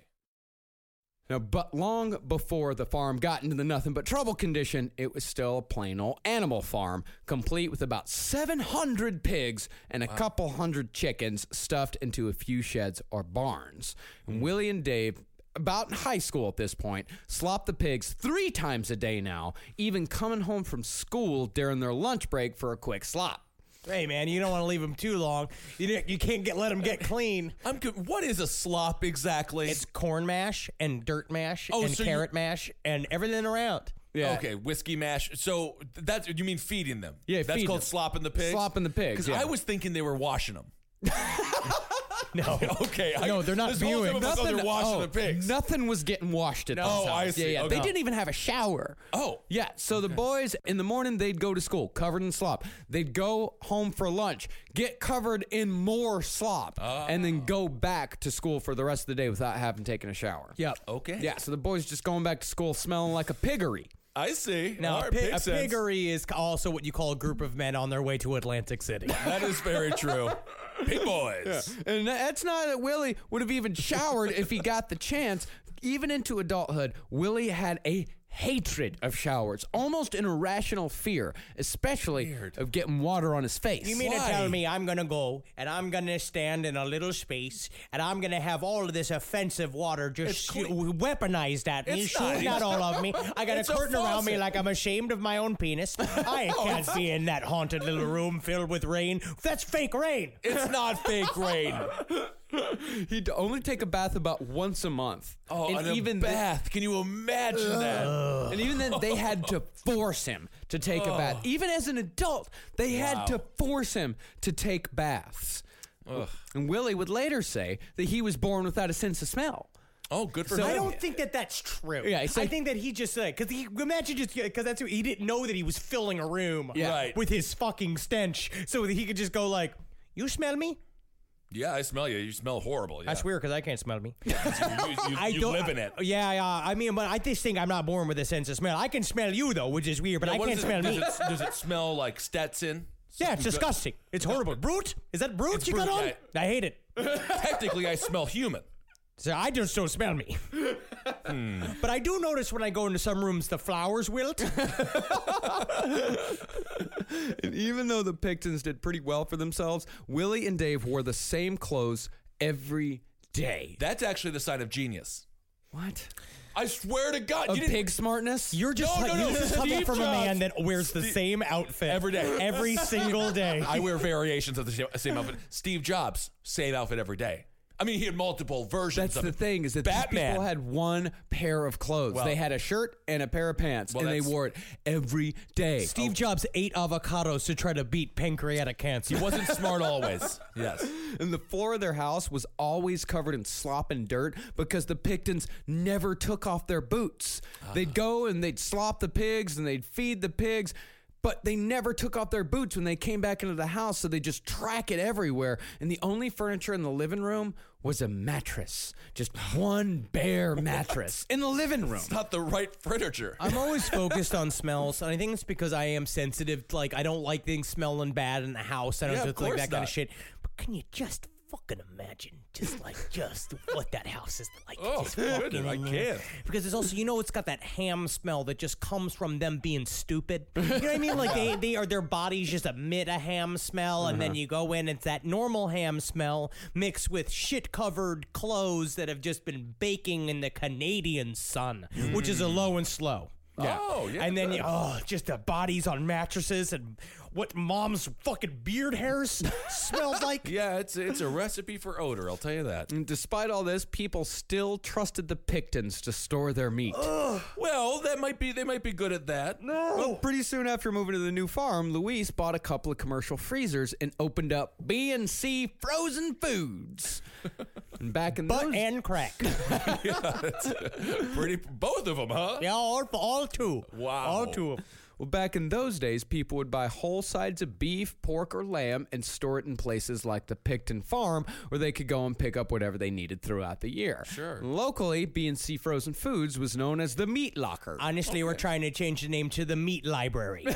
Now, but long before the farm got into the Nothing But Trouble condition, it was still a plain old animal farm, complete with about 700 pigs and a couple hundred chickens stuffed into a few sheds or barns. And Willie and Dave, about in high school at this point, slop the pigs 3 times a day now, even coming home from school during their lunch break for a quick slop. Hey, man, you don't want to leave them too long. You can't let them get clean. I'm good. What is a slop exactly? It's corn mash and dirt mash Oh, and so carrot mash and everything around. Yeah. Okay, whiskey mash. So that's, you mean feeding them? Yeah, that's feeding called them. slopping the pigs. Slopping the pigs, Because yeah. I was thinking they were washing them. No. Okay, No, they're not this whole viewing. time I thought they were washing the pigs. Nothing was getting washed at this Oh, house. I see. Yeah, yeah. Okay. They didn't even have a shower. Oh. Yeah, so the boys, in the morning, they'd go to school covered in slop. They'd go home for lunch, get covered in more slop, and then go back to school for the rest of the day without having taken a shower. Yep. Okay. Yeah, so the boys just going back to school smelling like a piggery. I see. Now, All right, a makes sense. piggery is also what you call a group of men on their way to Atlantic City. That is very true. Pig boys. And that's not that Willie would have even showered if he got the chance. Even into adulthood, Willie had a hatred of showers, almost an irrational fear, especially of getting water on his face. You mean Why? to tell me I'm going to go and I'm going to stand in a little space and I'm going to have all of this offensive water just weaponized at me, It's not. shooting at all of me. I got It's a a curtain around me faucet. like I'm ashamed of my own penis. I can't be in that haunted little room filled with rain. That's fake rain. It's not fake rain. He'd only take a bath about once a month. Oh, and and even a bath. Can you imagine that? And even then, they had to force him to take a bath. Even as an adult, they had to force him to take baths. And Willie would later say that he was born without a sense of smell. Oh, good for I him. don't think that that's true. Yeah, it's I like- think that he just said, because imagine just, because that's he didn't know that he was filling a room Yeah. Right. with his fucking stench so that he could just go like, you smell me? Yeah, I smell you. You smell horrible. Yeah. That's weird because I can't smell me. You I don't live in it. Yeah, I mean, but I just think I'm not born with a sense of smell. I can smell you though, which is weird, but I What can't is smell me. Does it smell like Stetson? Yeah, it's disgusting. It's horrible. Brute? Is that brute It's you got brute, on? yeah. I hate it. Technically, I smell human. So I just don't smell me. But I do notice when I go into some rooms, the flowers wilt. And even though the Pictons did pretty well for themselves, Willie and Dave wore the same clothes every day. That's actually the sign of genius. What? I swear to God, Of you didn't. pig smartness? You're just, No. you're just coming Steve from a Jobs. man that wears the same outfit Every day. every single day. I wear variations of the same outfit. Steve Jobs, same outfit every day. I mean, he had multiple versions That's of the it. thing, is that these Batman. people had one pair of clothes. Well- they had a shirt and a pair of pants, Well, and they that's- wore it every day. Steve Jobs ate avocados to try to beat pancreatic cancer. He wasn't smart always. Yes. And the floor of their house was always covered in slop and dirt because the Pictons never took off their boots. They'd go and they'd slop the pigs and they'd feed the pigs, but they never took off their boots when they came back into the house, so they just track it everywhere. And the only furniture in the living room was a mattress. Just one bare mattress in the living room. It's not the right furniture. I'm always focused on smells, and I think it's because I am sensitive. Like, I don't like things smelling bad in the house. I don't Yeah, of just like course that kind not. of shit. But can you just fucking imagine just what that house is like? Oh, Just goodness, fucking I in there. can't. Because it's also, it's got that ham smell that just comes from them being stupid. You know what I mean? Like their bodies just emit a ham smell, and then you go in, it's that normal ham smell mixed with shit-covered clothes that have just been baking in the Canadian sun, which is a low and slow. Yeah. Oh, yeah. And then just the bodies on mattresses and what mom's fucking beard hairs smells like. Yeah, it's a recipe for odor, I'll tell you that. And despite all this, people still trusted the Pictons to store their meat. Well, they might be good at that. Well, pretty soon after moving to the new farm, Luis bought a couple of commercial freezers and opened up B&C Frozen Foods. And back in Butt those and crack. Both of them, huh? Yeah, all two. Wow. All two of them. Well, back in those days, people would buy whole sides of beef, pork, or lamb and store it in places like the Picton farm where they could go and pick up whatever they needed throughout the year. Sure. Locally, B&C Frozen Foods was known as the Meat Locker. Honestly, we're trying to change the name to the Meat Library.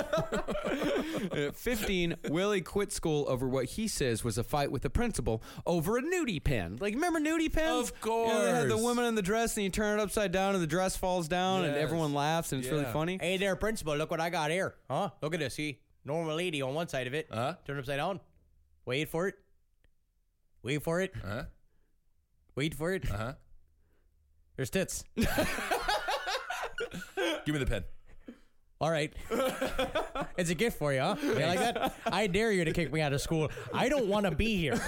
At 15, Willie quit school over what he says was a fight with the principal over a nudie pen. Like, remember nudie pens? Of You know, they had the course. woman in the dress and you turn it upside down and the dress falls down and Yes. everyone laughs and it's really Yeah. funny. Hey there, principal. Look what I got here. Huh? Look at this. See? Normal lady on one side of it. Uh-huh. Turn it upside down. Wait for it. Wait for it. Uh-huh. Wait for it. Uh-huh. There's tits. Give me the pen. All right. It's a gift for you, huh? You like that? I dare you to kick me out of school. I don't want to be here.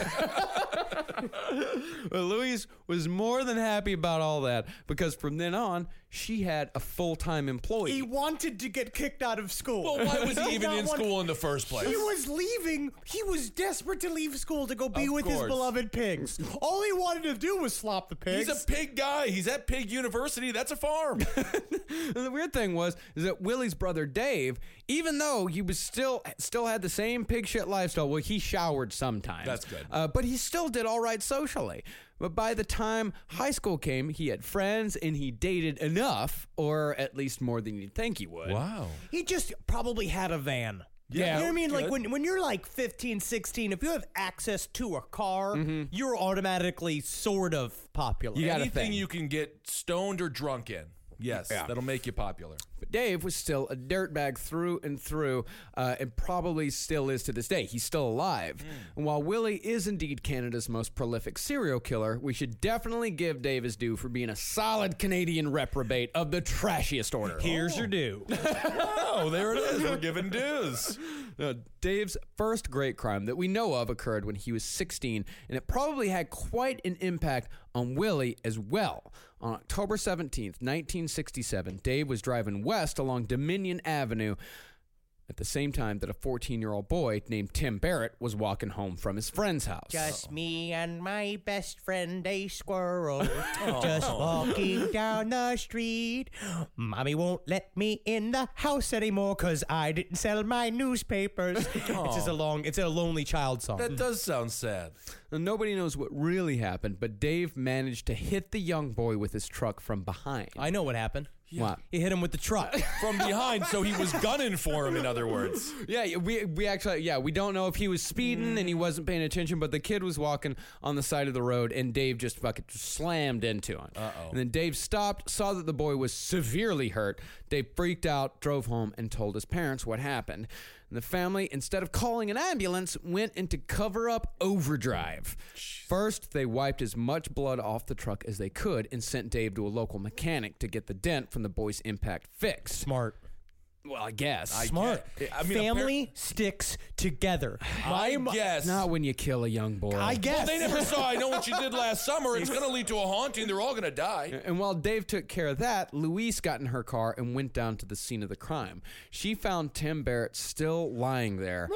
But Louise was more than happy about all that because from then on, she had a full-time employee. He wanted to get kicked out of school. Well, why was he did even not in want- school in the first place? He was leaving. He was desperate to leave school to go be Of with his course. beloved pigs. All he wanted to do was slop the pigs. He's a pig guy. He's at Pig University. That's a farm. And the weird thing is that Willie's brother Dave, even though he was still had the same pig shit lifestyle, well, he showered sometimes. That's good. But he still did all right socially. But by the time high school came, he had friends and he dated enough, or at least more than you'd think he would. Wow. He just probably had a van. Yeah, You know what I mean? good. Like when you're like 15, 16, if you have access to a car, you're automatically sort of popular. You got a Anything thing. you can get stoned or drunk in. Yes, Yeah. that'll make you popular. But Dave was still a dirtbag through and through, and probably still is to this day. He's still alive. And while Willie is indeed Canada's most prolific serial killer, we should definitely give Dave his due for being a solid Canadian reprobate of the trashiest order. Here's your due. Oh, there it is. We're giving dues. Now, Dave's first great crime that we know of occurred when he was 16, and it probably had quite an impact on Willie as well. On October 17th, 1967, Dave was driving west along Dominion Avenue at the same time that a 14-year-old boy named Tim Barrett was walking home from his friend's house. Just me and my best friend, a squirrel, just walking down the street. Mommy won't let me in the house anymore because I didn't sell my newspapers. It's just it's a lonely child song. That does sound sad. Now, nobody knows what really happened, but Dave managed to hit the young boy with his truck from behind. I know what happened. What? He hit him with the truck. From behind, so he was gunning for him, in other words. Yeah, we actually, we don't know if he was speeding and he wasn't paying attention, but the kid was walking on the side of the road and Dave just fucking slammed into him. Uh-oh. And then Dave stopped, saw that the boy was severely hurt. Dave freaked out, drove home, and told his parents what happened. And the family, instead of calling an ambulance, went into cover-up overdrive. First, they wiped as much blood off the truck as they could and sent Dave to a local mechanic to get the dent from the boy's impact fixed. Smart. Well, I guess. Smart. I mean, Family sticks together. I guess. Not when you kill a young boy. I guess. Well, they never saw. I know what you did last summer. It's going to lead to a haunting. They're all going to die. And while Dave took care of that, Louise got in her car and went down to the scene of the crime. She found Tim Barrett still lying there.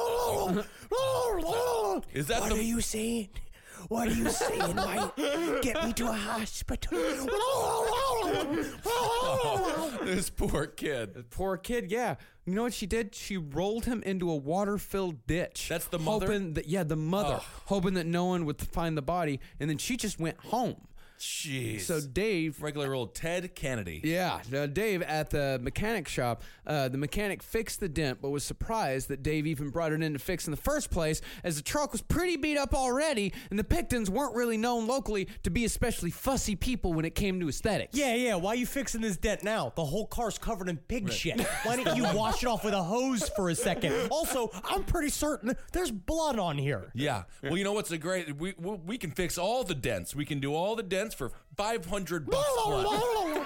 Is that What are you saying? What are you saying, Mike? Get me to a hospital. This poor kid. Poor kid, yeah. You know what she did? She rolled him into a water-filled ditch. That's the mother? Hoping that, the mother. Ugh. Hoping that no one would find the body. And then she just went home. Jeez. So Dave... Regular old Ted Kennedy. Yeah, Dave at the mechanic shop, the mechanic fixed the dent, but was surprised that Dave even brought it in to fix in the first place, as the truck was pretty beat up already, and the Pictons weren't really known locally to be especially fussy people when it came to aesthetics. Yeah. Why are you fixing this dent now? The whole car's covered in pig shit. Why didn't you wash it off with a hose for a second? Also, I'm pretty certain there's blood on here. Yeah. Well, you know what's a great... We can fix all the dents. We can do all the dents for $500 plus.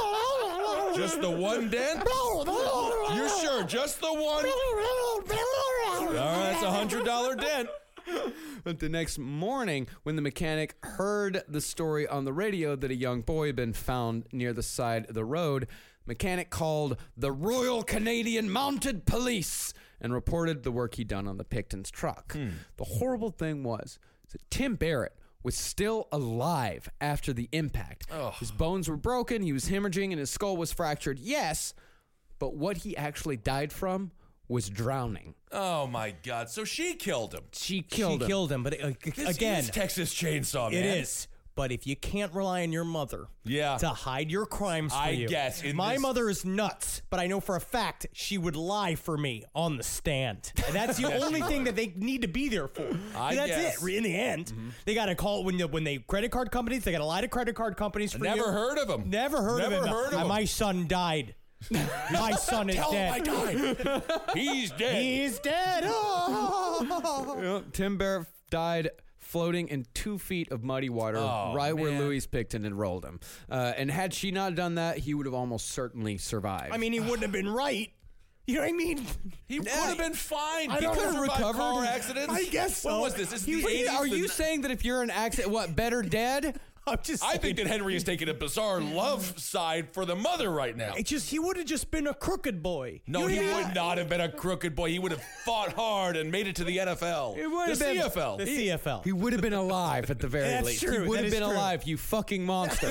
Just the one dent? You're sure? Just the one? All right, it's $100 dent. But the next morning, when the mechanic heard the story on the radio that a young boy had been found near the side of the road, mechanic called the Royal Canadian Mounted Police and reported the work he'd done on the Picton's truck. The horrible thing was that Tim Barrett was still alive after the impact. His bones were broken, he was hemorrhaging, and his skull was fractured, yes, but what he actually died from was drowning. Oh, my God. So she killed him. She killed him. But This again, is Texas Chainsaw, man. it is. But if you can't rely on your mother to hide your crimes for I you. guess in My this- mother is nuts, but I know for a fact she would lie for me on the stand. And that's the only thing that they need to be there for. That's guess. it. In the end, they got to call when they credit card companies, they got to lie to credit card companies for Never you. heard of him. Never heard of him. Heard of him. My son died. My son is Tell him dead. I died. He's dead. He's dead. Oh. Tim Barrett died floating in 2 feet of muddy water right where man. Louise Picton had rolled him. And had she not done that, he would have almost certainly survived. I mean, he wouldn't have been right. You know what I mean? He would have been fine. I He don't could have know. recovered. Car Recovered? accidents. I guess so. What was this? This is the Wait, 80s. are you saying that if you're in an accident, what, better dead? I'm just I saying. think that Henry is taking a bizarre love side for the mother right now. He would have just been a crooked boy. No, he would not have been a crooked boy. He would have fought hard and made it to the NFL. It would have the been- CFL. The CFL. He would have been alive at the very That's least. true. He would That have is been true. alive, you fucking monster.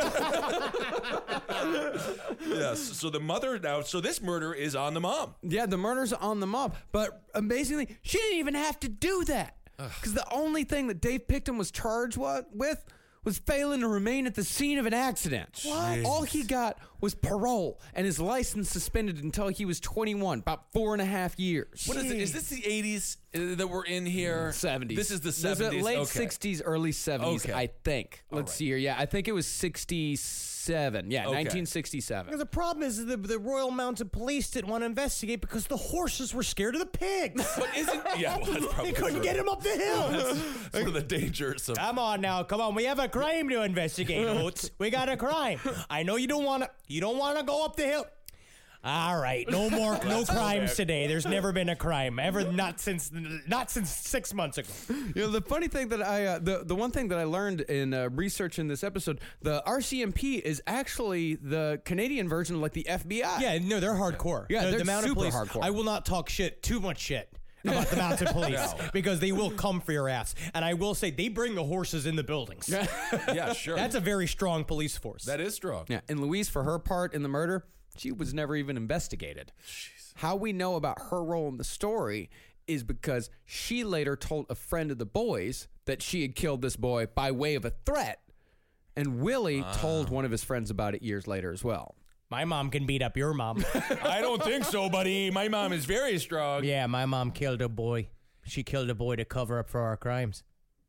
Yes. So the mother now. So this murder is on the mom. Yeah, the murder's on the mom. But amazingly, she didn't even have to do that. Because the only thing that Dave Picton was charged with was failing to remain at the scene of an accident. What? All he got was parole and his license suspended until he was 21, about 4.5 years. What is it? Is this the 80s that we're in here? 70s. This is the This 70s. late Okay. 60s, early 70s, Okay. I think. Let's see here. Yeah, I think it was 67. Yeah, Okay. 1967. The problem is the Royal Mounted Police didn't want to investigate because the horses were scared of the pigs. But isn't well? That's probably They couldn't true. get him up the hill. That's one of the dangers of. Come on now, come on. We have a crime to investigate, Oates. We got a crime. I know you don't want to go up the hill. All right, no crimes today. There's never been a crime ever, not since 6 months ago. You know, the funny thing that the one thing that I learned in research in this episode, the RCMP is actually the Canadian version of like the FBI. Yeah, no, they're hardcore. Yeah, they're the mounted super police. hardcore. I will not talk too much shit about the mounted police because they will come for your ass. And I will say they bring the horses in the buildings. Yeah, sure. That's a very strong police force. That is strong. Yeah, and Louise, for her part in the murder, she was never even investigated. How we know about her role in the story is because she later told a friend of the boys that she had killed this boy by way of a threat. And Willie told one of his friends about it years later as well. My mom can beat up your mom. I don't think so, buddy. My mom is very strong. Yeah, my mom killed a boy. She killed a boy to cover up for our crimes.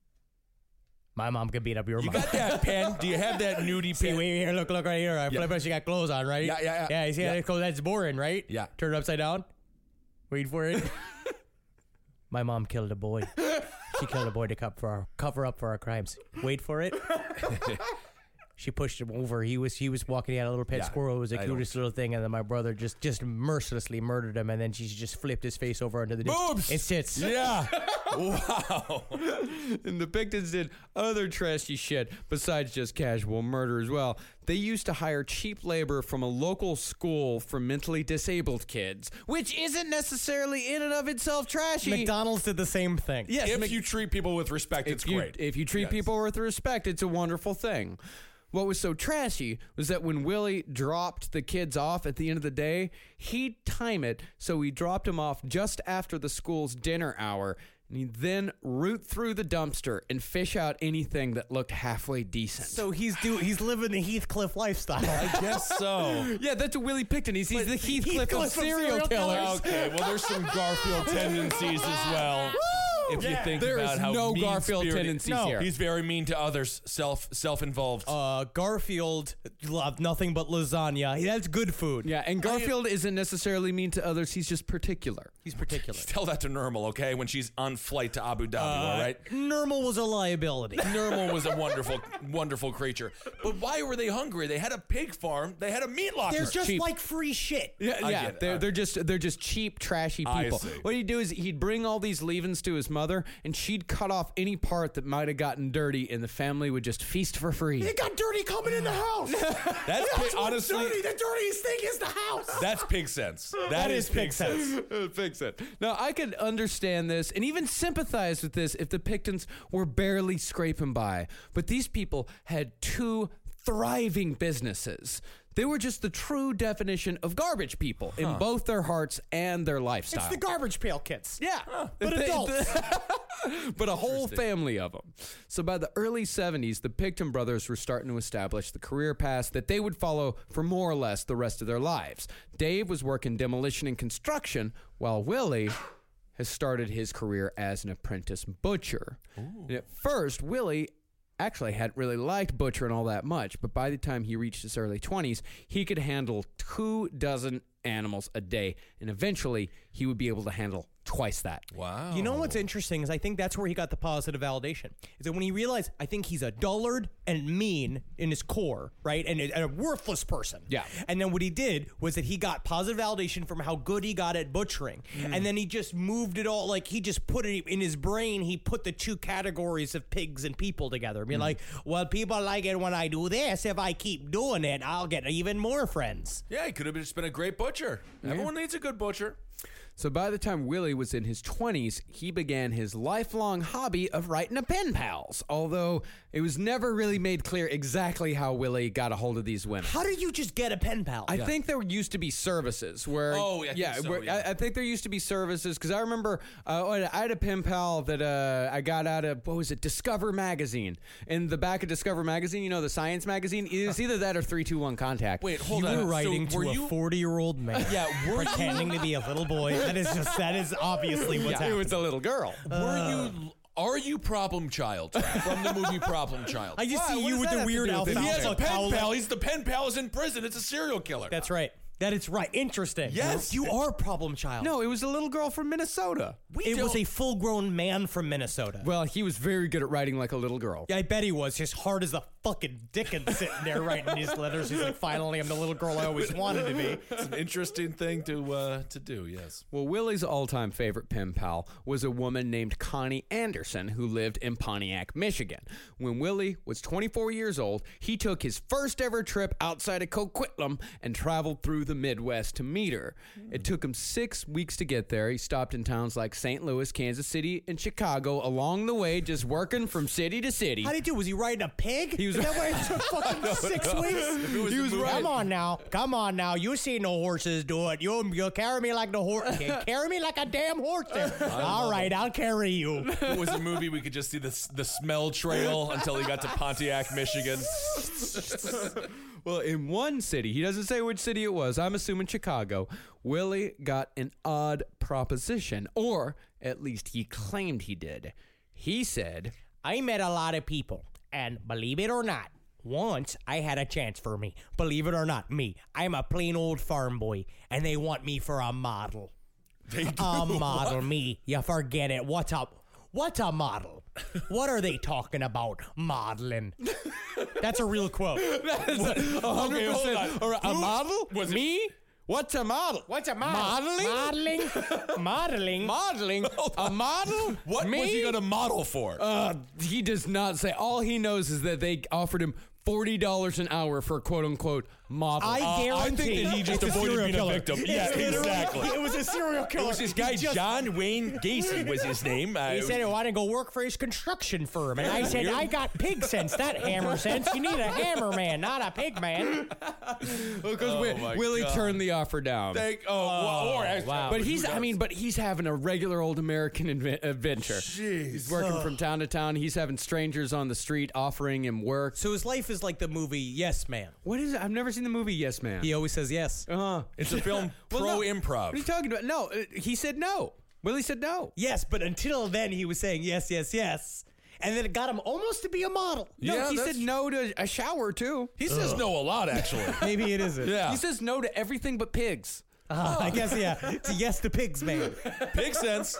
My mom can beat up your You mom. got that pen? Do you have that nudie See, pen? wait here, look right here. I flip it, she got clothes on, right? Yeah. Yeah, you see how that's boring, right? Yeah. Turn it upside down. Wait for it. My mom killed a boy. She killed a boy to cover up for our crimes. Wait for it. She pushed him over. He was walking. He had a little pet squirrel. It was the cutest little thing. And then my brother just mercilessly murdered him. And then she just flipped his face over onto the Boobs! It sits. Yeah. Wow. And the Pictons did other trashy shit besides just casual murder as well. They used to hire cheap labor from a local school for mentally disabled kids, which isn't necessarily in and of itself trashy. McDonald's did the same thing. Yes, If you treat people with respect, it's great. If you treat Yes. people with respect, it's a wonderful thing. What was so trashy was that when Willie dropped the kids off at the end of the day, he'd time it so he dropped them off just after the school's dinner hour, and he'd then root through the dumpster and fish out anything that looked halfway decent. So he's living the Heathcliff lifestyle. I guess so. yeah, that's a Willie Picton. He's the Heathcliff of Heathcliff of serial serial killers. killers. Okay, well, there's some Garfield tendencies as well. If you think There about is how no Garfield mean-spirited- tendencies here. He's very mean to others, self-involved. Garfield loved nothing but lasagna. That's good food. Yeah, and Garfield isn't necessarily mean to others. He's just particular. He's particular. Tell that to Nirmal, okay? When she's on flight to Abu Dhabi, all right? Normal was a liability. Nirmal was a wonderful, wonderful creature. But why were they hungry? They had a pig farm. They had a meat locker. They're just cheap. like free shit. Yeah, I yeah. get it. They're just cheap, trashy I people. see. What he'd do is he'd bring all these leavings to his mother, and she'd cut off any part that might have gotten dirty, and the family would just feast for free. It got dirty coming in the house. That's pig, honestly. The dirtiest thing is the house. That's pig sense. That is pig sense. Fix it. Now, I could understand this and even sympathize with this if the Pictons were barely scraping by. But these people had two thriving businesses. They were just the true definition of garbage people in both their hearts and their lifestyle. It's the garbage pail kids. Yeah. But adults. But a whole family of them. So by the early 70s, the Picton brothers were starting to establish the career paths that they would follow for more or less the rest of their lives. Dave was working demolition and construction, while Willie has started his career as an apprentice butcher. And at first, Willie actually hadn't really liked butchering all that much, but by the time he reached his early 20s, he could handle 24 animals a day, and eventually he would be able to handle twice that. Wow. You know what's interesting is I think that's where he got the positive validation. Is that when he realized I think he's a dullard and mean in his core, right? And a worthless person. Yeah. And then what he did was that he got positive validation from how good he got at butchering. And then he just moved it all, like he just put it in his brain, he put the two categories of pigs and people together. Being like, well, people like it when I do this. If I keep doing it, I'll get even more friends. Yeah, he could have just been a great butcher. Everyone needs a good butcher. So by the time Willie was in his 20s, he began his lifelong hobby of writing a pen pals, although it was never really made clear exactly how Willie got a hold of these women. How did you just get a pen pal? I think there used to be services where, Oh, I think so, yeah. I think there used to be services because I remember I had a pen pal that I got out of, what was it, Discover Magazine. In the back of Discover Magazine, you know, the science magazine, it's either that or 321 Contact. Wait, hold You on. were writing So were to a you 40-year-old man. Yeah, were you- pretending to be a little boy. That is obviously what's yeah, it happening. was a little girl. Are you Problem Child from the movie Problem Child? I just Why? see What you does with that the have to weird do with it? He has a alfalfa pen cowl. pal. He's the pen pal is in prison. It's a serial killer. That's right. That is right. Interesting. Yes. You are problem child. No, it was a little girl from Minnesota. it was a full-grown man from Minnesota. Well, he was very good at writing like a little girl. Yeah, I bet he was. Just hard as a fucking Dickens sitting there writing these letters. He's like, finally, I'm the little girl I always wanted to be. It's an interesting thing to do. Yes. Well, Willie's all-time favorite pen pal was a woman named Connie Anderson who lived in Pontiac, Michigan. When Willie was 24 years old, he took his first ever trip outside of Coquitlam and traveled through the the Midwest to meet her. It took him 6 weeks to get there. He stopped in towns like St. Louis, Kansas City, and Chicago along the way, just working from city to city. How did he do? Was he riding a pig? He was- Is that why it took fucking 6 weeks? He was right. Come on now. You seen the horses do it. You'll carry me like the horse. Carry me like a damn horse there. All right, I'll carry you. If it was a movie, we could just see the smell trail until he got to Pontiac, Michigan. Well, in one city, he doesn't say which city it was, I'm assuming Chicago, Willie got an odd proposition, or at least he claimed he did. He said, I met a lot of people, and believe it or not, once I had a chance for me. Believe it or not, me. I'm a plain old farm boy, and they want me for a model. They do. A model, me. You forget it. What's up? What's a model? What are they talking about? Modeling. That's a real quote. Okay, hold on. All right, a model? Was it- Me? What's a model? What's a model? Modeling? Modeling? Modeling? A model? What Me? was he going to model for? He does not say. All he knows is that they offered him $40 an hour for quote unquote model. I guarantee. I think that he just it's a avoided serial being a killer. victim. It's Yeah, literally- exactly. It was a serial killer. It was this guy, John Wayne Gacy was his name. He said he wanted to go work for his construction firm. And I said, I got pig sense, not hammer sense. You need a hammer man, not a pig man. Because my Willie God. turned the offer down. wow. But he's having a regular old American adventure. Jeez. He's working from town to town. He's having strangers on the street offering him work. So his life is like the movie Yes Man. What is it? I've never seen the movie Yes Man. He always says yes. It's a film pro-improv. What are you talking about? No, he said no. Willie said no. Yes, but until then he was saying yes, yes, yes. And then it got him almost to be a model. No, Yeah, he that's- said no to a shower too. He says no a lot, actually. Maybe it isn't. Yeah. He says no to everything but pigs. I guess, yeah. It's a yes to pigs, man. Pig sense.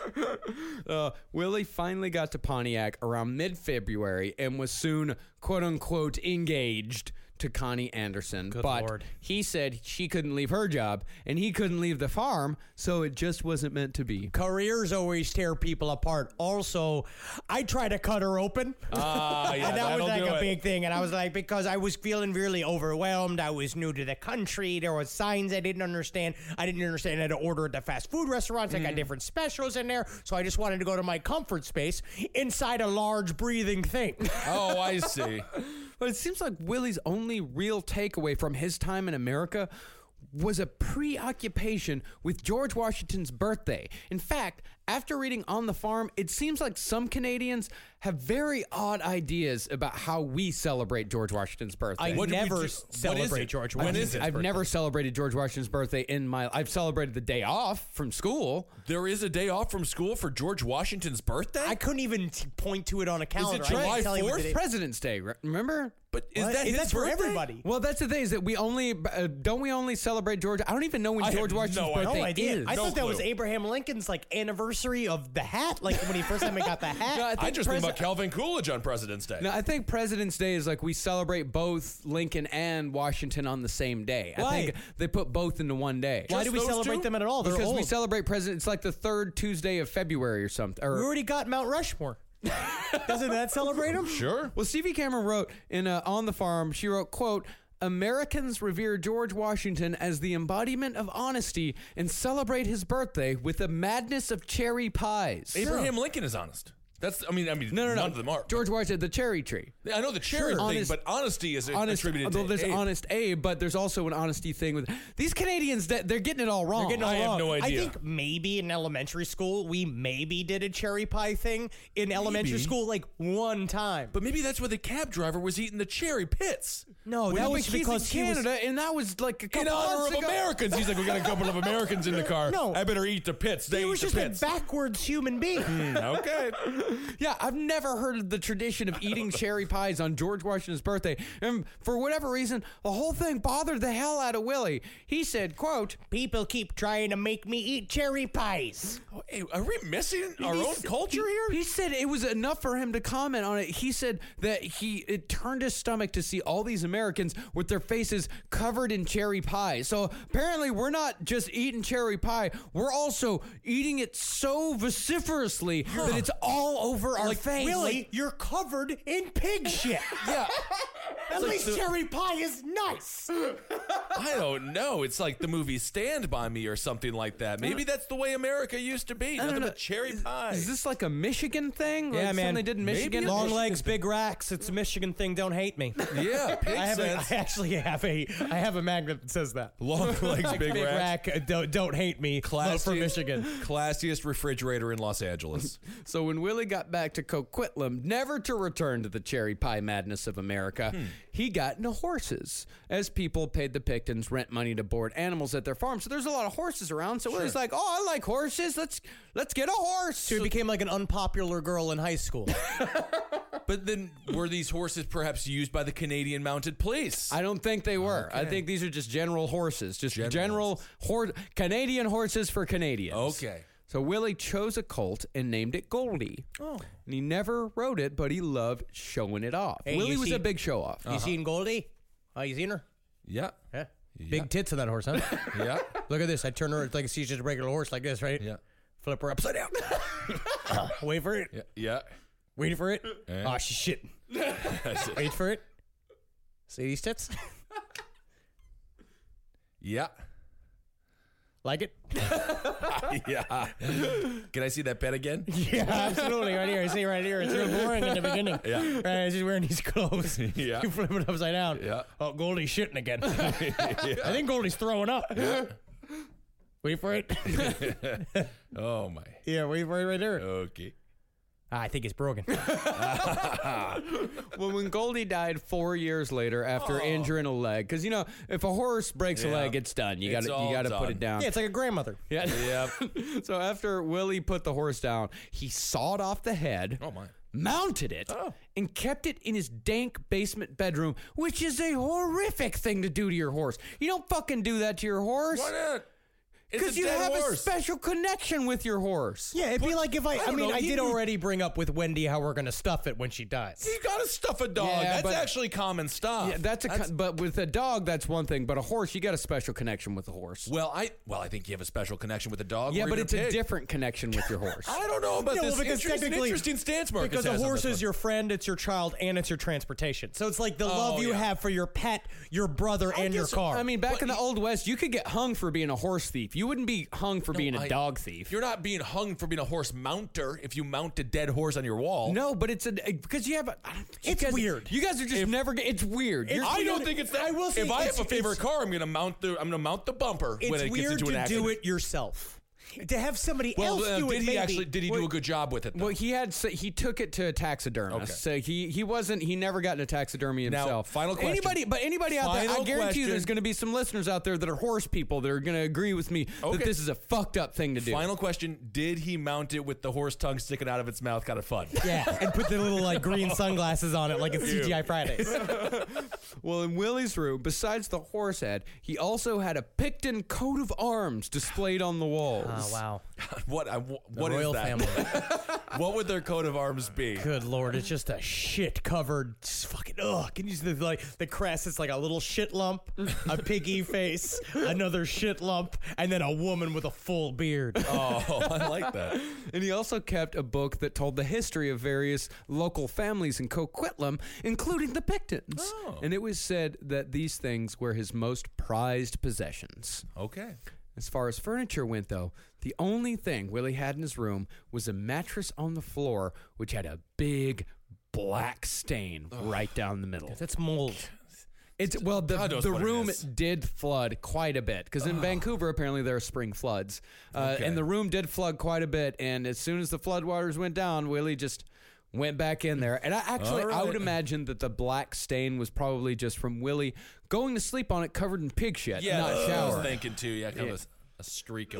Willie finally got to Pontiac around mid-February and was soon, quote-unquote, engaged to Connie Anderson. But Lord. he said she couldn't leave her job, and he couldn't leave the farm, so it just wasn't meant to be. Careers always tear people apart. Also, I tried to cut her open. Yeah, And that was that'll like do a it. big thing. And I was like, because I was feeling really overwhelmed. I was new to the country. There was signs I didn't understand. I didn't understand how to order at the fast food restaurants. I got different specials in there. So I just wanted to go to my comfort space inside a large breathing thing. Oh, I see. But it seems like Willie's only real takeaway from his time in America was a preoccupation with George Washington's birthday. In fact, after reading On the Farm, it seems like some Canadians have very odd ideas about how we celebrate George Washington's birthday. I What do we never do? celebrate What is it? George When Washington's is it? I've birthday. never celebrated George Washington's birthday in my... I've celebrated the day off from school. There is a day off from school for George Washington's birthday? I couldn't even point to it on a calendar. I July can't tell you what 4th? it is. President's Day, remember? But is What? that his That's for birthday? everybody. Well, that's the thing, is that we only... don't we only celebrate George... I don't even know when I have George Washington's no idea. birthday No idea. is. I No thought that was clue. Abraham Lincoln's like anniversary of the hat, like when he first time he got the hat. I just think about Calvin Coolidge on President's Day. No, I think President's Day is like we celebrate both Lincoln and Washington on the same day. Why? I think they put both into one day. Why Just do we those celebrate two? them at all? They're Because old. we celebrate President. It's like the third Tuesday of February or something. We Or, already got Mount Rushmore. Doesn't that celebrate him? Sure. well, Stevie Cameron wrote in On the Farm, she wrote, quote, Americans revere George Washington as the embodiment of honesty and celebrate his birthday with the madness of cherry pies. Abraham Lincoln is honest. That's, I mean, No. none of them are. George Washington, the cherry tree. I know the cherry thing, Honest- but honesty is Honest, attributed although to there's Abe. honest Abe, but there's also an honesty thing with these Canadians. That they're getting it all wrong. Getting all I have wrong. no I idea. think maybe in elementary school we maybe did a cherry pie thing in elementary Maybe. school like one time. But maybe that's where the cab driver was eating the cherry pits. No, that But was he's because in he was. Canada, and that was like a In couple honor months of ago. Americans. He's like, we got a couple of Americans in the car. No. I better eat the pits. They He eat was the just a pits. backwards human being. Okay. Yeah, I've never heard of the tradition of eating cherry pies on George Washington's birthday, and for whatever reason, the whole thing bothered the hell out of Willie. He said, "quote People keep trying to make me eat cherry pies. Hey, are we missing our own culture here? He said it was enough for him to comment on it. He said that it turned his stomach to see all these Americans with their faces covered in cherry pie. So apparently we're not just eating cherry pie, we're also eating it so vociferously that it's all over our face. Really, you're covered in pig shit. Yeah. At least cherry pie is nice. I don't know. It's like the movie Stand By Me or something like that. Maybe that's the way America used to be. Nothing but cherry pie. Is this like a Michigan thing? Yeah, Like man. something they did in Michigan? Long legs, big racks. It's a Michigan thing. Don't hate me. Yeah, pig I sense. actually have a magnet that says that. Long legs, big rack. Don't hate me. Vote for Michigan. Classiest refrigerator in Los Angeles. So when Willie got back to Coquitlam, never to return to the cherry pie madness of America, he got into horses, as people paid the Pictons rent money to board animals at their farm. So there's a lot of horses around. So Willie's like, "Oh, I like horses. Let's get a horse." So he became like an unpopular girl in high school. But then were these horses perhaps used by the Canadian Mounted Police? I don't think they were. I Okay. think these are just general horses, just General Canadian horses for Canadians. Okay. So Willie chose a colt and named it Goldie. Oh. And he never rode it, but he loved showing it off. Hey, Willie you was see- a big show off. You seen Goldie? Oh, you seen her? Yeah. Yeah. Big tits on that horse, huh? Yeah. Look at this. I turn her like she's just a regular horse like this, right? Yeah. Flip her upside down. Wait for it. Yeah. Yeah. Wait for it. Eh? Oh, she's shitting. Wait for it. See these tits? Yeah. Like it? Yeah. Can I see that pen again? Yeah, absolutely. Right here. See right here. It's real boring in the beginning. Yeah. Right, she's wearing these clothes. Yeah. You flip it upside down. Yeah. Oh, Goldie's shitting again. I think Goldie's throwing up. Wait for it. Oh my. Yeah, wait for it right there. Okay. I think it's broken. Well, when Goldie died 4 years later after injuring a leg, because if a horse breaks a Yeah. leg, it's done. You It's got all to put done. it down. Yeah, it's like a grandmother. Yeah. Yep. So after Willie put the horse down, he sawed off the head. Oh my. Mounted it and kept it in his dank basement bedroom, which is a horrific thing to do to your horse. You don't fucking do that to your horse. Why not? It's Because a you dead have a horse. special connection with your horse. Yeah, it'd be like if I don't mean, know, I he did knew- already bring up with Wendy how we're going to stuff it when she dies. You gotta stuff a dog. Yeah, That's but- actually common stuff. Yeah, but with a dog, that's one thing. But a horse, you got a special connection with the horse. Well, I think you have a special connection with a dog. Yeah, or but even it's a pig. different connection with your horse. I don't know about Yeah, this. well, because It's an technically- interesting stance, Marcus. Because a has on horse this is one. your friend, it's your child, and it's your transportation. So it's like the love you yeah. have for your pet, your brother, and your guess- car. I mean, back in the Old West, you could get hung for being a horse thief. You wouldn't be hung for being a dog thief. You're not being hung for being a horse mounter if you mount a dead horse on your wall. No, but it's because you have a. It's weird. You guys are just never. It's weird. You're- I don't think it's that. I will say if I have it's- a favorite it's- car, I'm gonna mount the bumper when it's it gets weird into an to accident. do it yourself. To have somebody Well, else do it, did he maybe. actually? Did he do a good job with it? Though? Well, he took it to a taxidermist. Okay. So he never got into taxidermy Now, himself. final question. Anybody out there, I Final guarantee you, question. there's going to be some listeners out there that are horse people that are going to agree with me Okay. that this is a fucked up thing to do. Final question: did he mount it with the horse tongue sticking out of its mouth? Kind of fun. Yeah, and put the little like green sunglasses on it like it's CGI Fridays. Well, in Willie's room, besides the horse head, he also had a Picton coat of arms displayed on the walls. Oh wow, What is royal that? family. What would their coat of arms be? Good lord, it's just a shit covered fucking Can you see the crest? It's like a little shit lump, a piggy face, another shit lump, and then a woman with a full beard. Oh, I like that. And he also kept a book that told the history of various local families in Coquitlam, including the Pictons. Oh. And it was said that these things were his most prized possessions. Okay. As far as furniture went, though, the only thing Willie had in his room was a mattress on the floor, which had a big black stain right down the middle. That's mold. The God knows what it room is. did flood quite a bit because in Vancouver apparently there are spring floods, Okay. and the room did flood quite a bit. And as soon as the floodwaters went down, Willie just went back in there. And I All would right. imagine that the black stain was probably just from Willie going to sleep on it covered in pig shit, Yeah, not that's what I was shower. thinking too. Yeah, kind of a streak of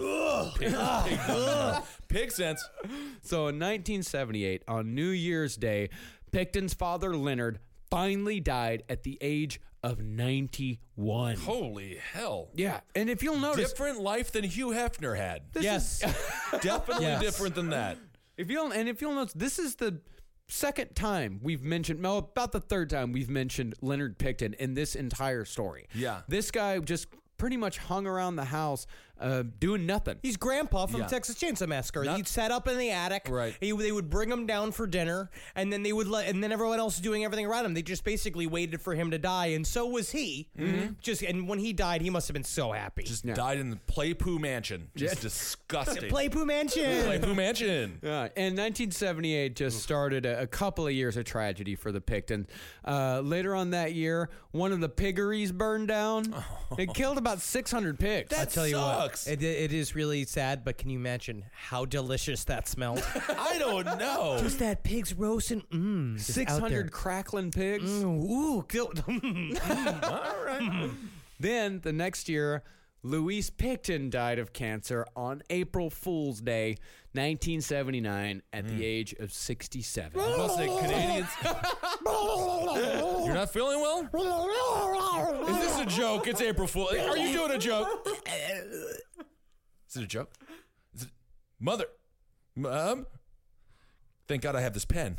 pig sense. So in 1978, on New Year's Day, Picton's father Leonard finally died at the age of 91. Holy hell! Yeah, and if you'll notice, Different life than Hugh Hefner had. Yes. Definitely Yes. different than that. if you'll notice, this is the second time we've mentioned, no, about the third time we've mentioned Leonard Picton in this entire story. Yeah. This guy just pretty much hung around the house doing nothing. He's Grandpa from Yeah. Texas Chainsaw Massacre. Not- He'd set up in the attic. Right. They would bring him down for dinner, and then they would and then everyone else was doing everything around him. They just basically waited for him to die, and so was he. And when he died, he must have been so happy. Just died in the Play-Poo Mansion. Just disgusting. Play-Poo Mansion. Play-Poo Mansion. And 1978 just started a couple of years of tragedy for the Picton. Later on that year, one of the piggeries burned down. It killed about 600 pigs. That I'll tell you sucks. what, it is really sad, but can you imagine how delicious that smelled? I don't know. Just that pig's roasting. Just out there. 600 crackling pigs. Ooh. All right. Then the next year, Louise Picton died of cancer on April Fool's Day, 1979, at the age of 67. I was about to say, Canadians. You're not feeling well? Is this a joke? It's April Fool. Are you doing a joke? Is it a joke? Is it Mother? Mom? Thank God I have this pen.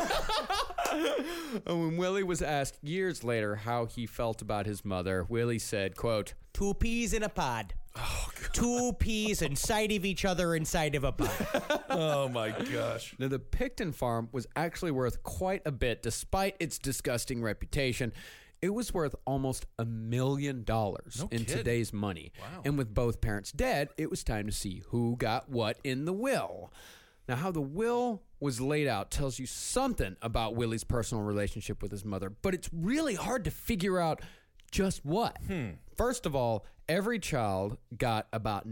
When Willie was asked years later how he felt about his mother, Willie said, quote, 2 peas in a pod. 2 peas inside of each other inside of a pod. Oh my gosh. Now, the Picton farm was actually worth quite a bit despite its disgusting reputation. It was worth almost $1 million in kidding. today's money. Wow. And with both parents dead, it was time to see who got what in the will. Now, how the will was laid out tells you something about Willie's personal relationship with his mother, but it's really hard to figure out just what. First of all, every child got about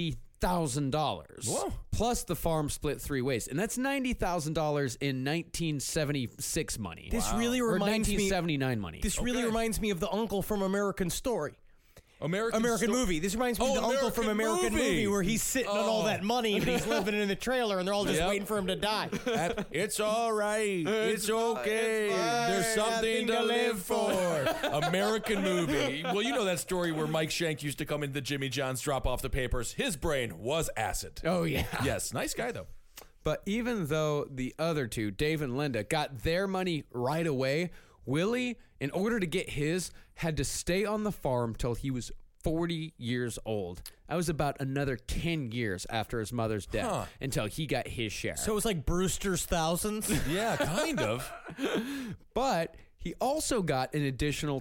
$90,000. Whoa. Plus the farm split 3 ways. And that's $90,000 in 1976 money. This really Or reminds me. 1979 money. This really reminds me of the uncle from American Story. American Movie. This reminds me of the uncle from American movie where he's sitting on all that money and he's living in the trailer and they're all just Yep. waiting for him to die. It's all right. It's okay. There's something to live for. American movie. Well, you know that story where Mike Shank used to come into Jimmy John's, drop off the papers. His brain was acid. Oh, yeah. Yes. Nice guy, though. But even though the other two, Dave and Linda, got their money right away, Willie, in order to get his, had to stay on the farm till he was 40 years old. That was about another 10 years after his mother's death until he got his share. So it was like Brewster's Thousands. Yeah, kind of. But he also got an additional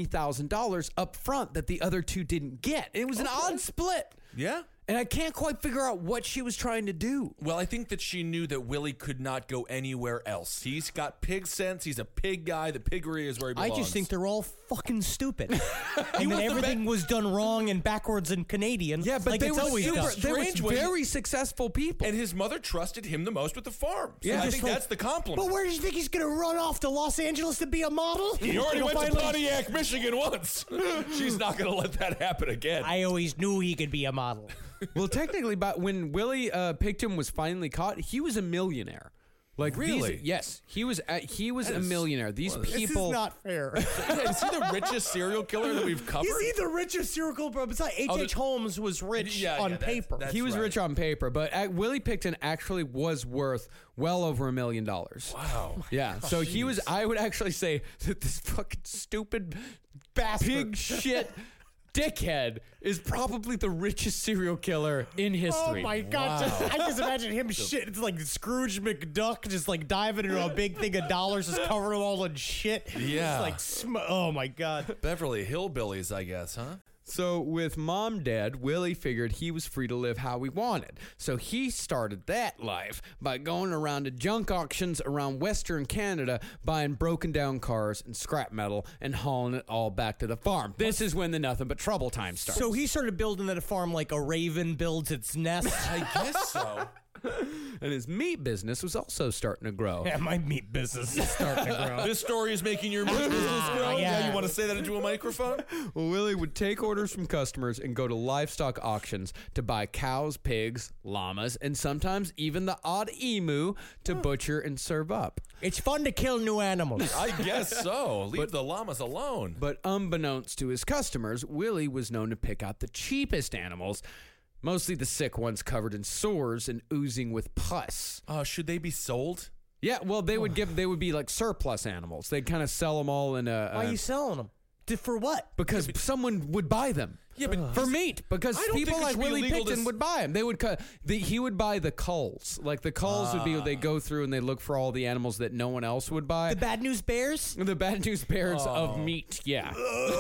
$20,000 up front that the other two didn't get. It was an odd split. Yeah. And I can't quite figure out what she was trying to do. Well, I think that she knew that Willie could not go anywhere else. He's got pig sense. He's a pig guy. The piggery is where he I belongs. just think they're all fucking stupid. And then was the everything was done wrong and backwards and Canadian. Yeah, but like they it's were always super, done. they were Strange when very successful people. And his mother trusted him the most with the farm. So Yeah. I Just think like- that's the compliment. But where do you think he's going to run off to Los Angeles to be a model? He already He'll went to finally- Pontiac, Michigan once. She's not going to let that happen again. I always knew he could be a model. Well, technically, but when Willie Picton was finally caught, he was a millionaire. Like Really? yes, he was a millionaire. These This people. is not fair. Is he the richest serial killer that we've covered? Is he the richest serial killer? Besides, H.H. Holmes was rich on paper. He was right. rich on paper, but Willie Picton actually was worth well over $1 million. Wow. Yeah, so he was. I would actually say that this fucking stupid Bastard. pig shit dickhead is probably the richest serial killer in Oh history. my God! I just imagine him shit. It's like Scrooge McDuck just like diving into a big thing of dollars, just covering them all in shit. Yeah. It's like oh my God. Beverly Hillbillies, I guess, huh? So with mom dead, Willie figured he was free to live how he wanted. So he started that life by going around to junk auctions around Western Canada, buying broken down cars and scrap metal and hauling it all back to the farm. This is when the nothing but trouble time starts. So he started building at a farm like a raven builds its nest. I guess so. and his meat business was also starting to grow. Yeah, my meat business is starting to grow. This story is making your business grow. yeah. You want to say that into a microphone? Well, Willie would take orders from customers and go to livestock auctions to buy cows, pigs, llamas, and sometimes even the odd emu to butcher and serve up. It's fun to kill new animals. I guess so. Leave the llamas alone. But unbeknownst to his customers, Willie was known to pick out the cheapest animals, mostly the sick ones covered in sores and oozing with pus. Should they be sold? Yeah, well, they would be like surplus animals. They'd kind of sell them all in a. Why are you selling them? For what? Because someone would buy them. Yeah, but for meat, because I don't think people it like should be Willie illegal to Picton would buy them. They would he would buy the culls. Like the culls would be they go through and they look for all the animals that no one else would buy. The Bad News Bears? The Bad News Bears of meat, yeah.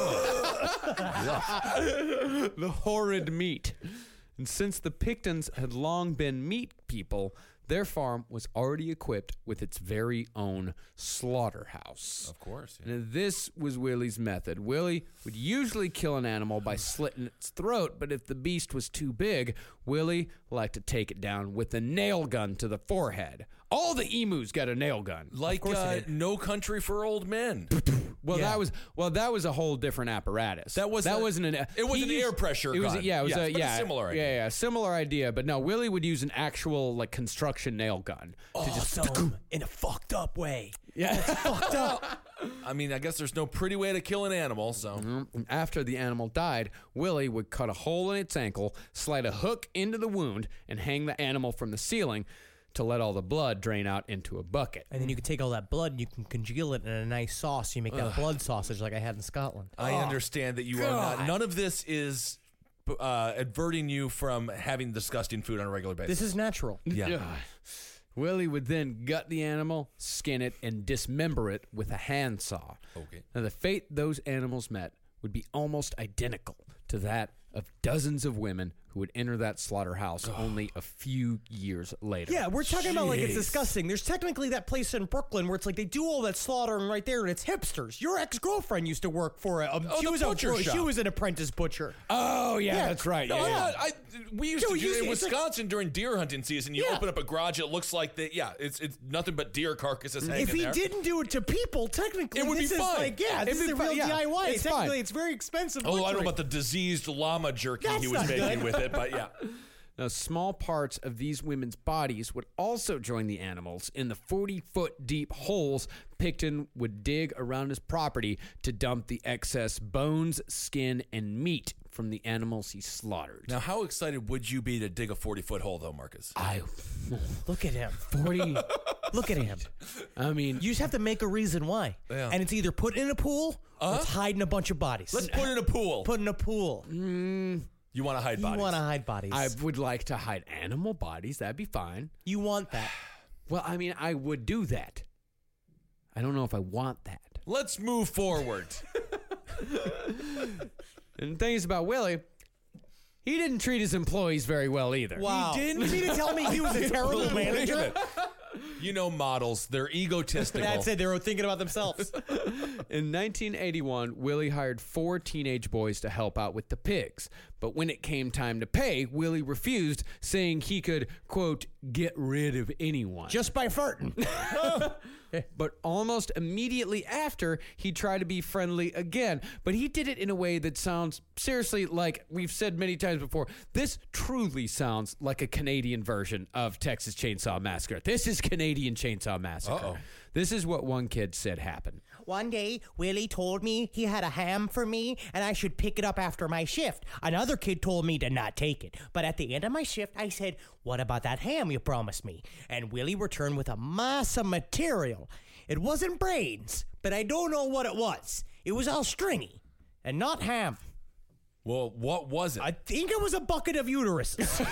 The horrid meat. And since the Pictons had long been meat people, their farm was already equipped with its very own slaughterhouse. Of course. Yeah. And this was Willie's method. Willie would usually kill an animal by slitting its throat, but if the beast was too big, Willie liked to take it down with a nail gun to the forehead. All the emus got a nail gun. Like No Country for Old Men. Well, that was a whole different apparatus. It was an air pressure gun. It was a similar idea. Similar idea. But no, Willie would use an actual like construction nail gun. Awesome. In a fucked up way. Yeah, Fucked up. I mean, I guess there's no pretty way to kill an animal, so. And after the animal died, Willie would cut a hole in its ankle, slide a hook into the wound, and hang the animal from the ceiling to let all the blood drain out into a bucket. And then you can take all that blood and you can congeal it in a nice sauce. You make that blood sausage like I had in Scotland. I understand that you are not. None of this is averting you from having disgusting food on a regular basis. This is natural. Yeah. Willie would then gut the animal, skin it, and dismember it with a handsaw. Okay. Now, the fate those animals met would be almost identical to that of dozens of women who would enter that slaughterhouse only a few years later. Yeah, we're talking about like it's disgusting. There's technically that place in Brooklyn where it's like they do all that slaughtering right there, and it's hipsters. Your ex-girlfriend used to work for she was an apprentice butcher. Oh, yeah, that's right. No, Yeah. we used to do it in Wisconsin during deer hunting season. You open up a garage, it looks like it's nothing but deer carcasses hanging If he there. didn't do it to people, technically, It would be this is fine. like, this is a real DIY. It's Technically, fine. it's very expensive. Oh, I don't know butchering. about the diseased llama jerky That's he was not making good. with it, but yeah. Now, small parts of these women's bodies would also join the animals in the 40-foot deep holes Picton would dig around his property to dump the excess bones, skin, and meat from the animals he slaughtered. Now, how excited would you be to dig a 40-foot hole, though, Marcus? Look at him. 40. Look at him. I mean, You just have to make a reason why. Yeah. And it's either put in a pool or it's hiding a bunch of bodies. Let's put it in a pool. Put in a pool. You want to hide You bodies? want to hide bodies. I would like to hide animal bodies. That'd be fine. You want that. Well, I mean, I would do that. I don't know if I want that. Let's move forward. And the thing is about Willie, he didn't treat his employees very well either. Wow. You mean to tell me he was a terrible manager? You know models, they're egotistical. That's it. They were thinking about themselves. In 1981, Willie hired 4 teenage boys to help out with the pigs. But when it came time to pay, Willie refused, saying he could, quote, get rid of anyone. Just by farting. But almost immediately after, he tried to be friendly again. But he did it in a way that sounds, seriously, like we've said many times before, this truly sounds like a Canadian version of Texas Chainsaw Massacre. This is Canadian Chainsaw Massacre. Uh-oh. This is what one kid said happened. One day, Willie told me he had a ham for me and I should pick it up after my shift. Another kid told me to not take it. But at the end of my shift, I said, what about that ham you promised me? And Willie returned with a mass of material. It wasn't brains, but I don't know what it was. It was all stringy and not ham. Well, what was it? I think it was a bucket of uteruses.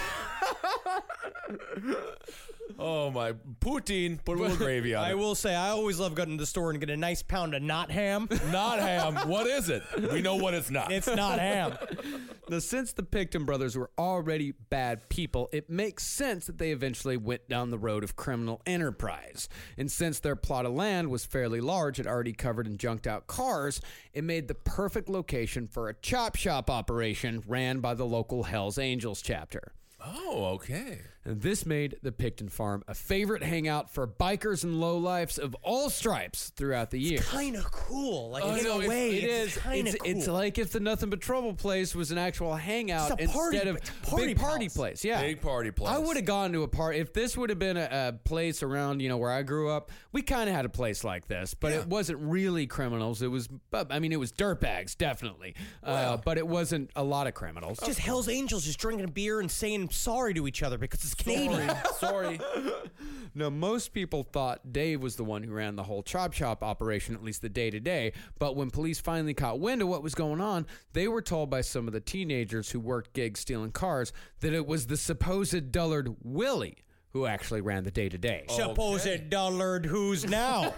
Oh, my. Poutine, put a little gravy on I it. will say, I always love going to the store and get a nice pound of not ham. Not ham. What is it? We know what it's not. It's not ham. Now, since the Picton brothers were already bad people, it makes sense that they eventually went down the road of criminal enterprise. And since their plot of land was fairly large and already covered in junked out cars, it made the perfect location for a chop shop operation ran by the local Hells Angels chapter. Oh, okay. And this made the Picton farm a favorite hangout for bikers and lowlifes of all stripes throughout the year. Kind of cool. Like, in no, a way, It is. kind of cool. It's like if the Nothing But Trouble place was an actual hangout It's a party- instead of it's a party big party house. place. Yeah, Big party place. I would have gone to a party if this would have been a place around where I grew up. We kind of had a place like this, but it wasn't really criminals. It was, it was dirtbags, definitely, but it wasn't a lot of criminals. Just Hell's Angels just drinking beer and saying sorry to each other because is Canadian. Sorry. Now, most people thought Dave was the one who ran the whole chop shop operation, at least the day-to-day. But when police finally caught wind of what was going on, they were told by some of the teenagers who worked gigs stealing cars that it was the supposed dullard Willie who actually ran the day-to-day. Supposed dullard, who's now?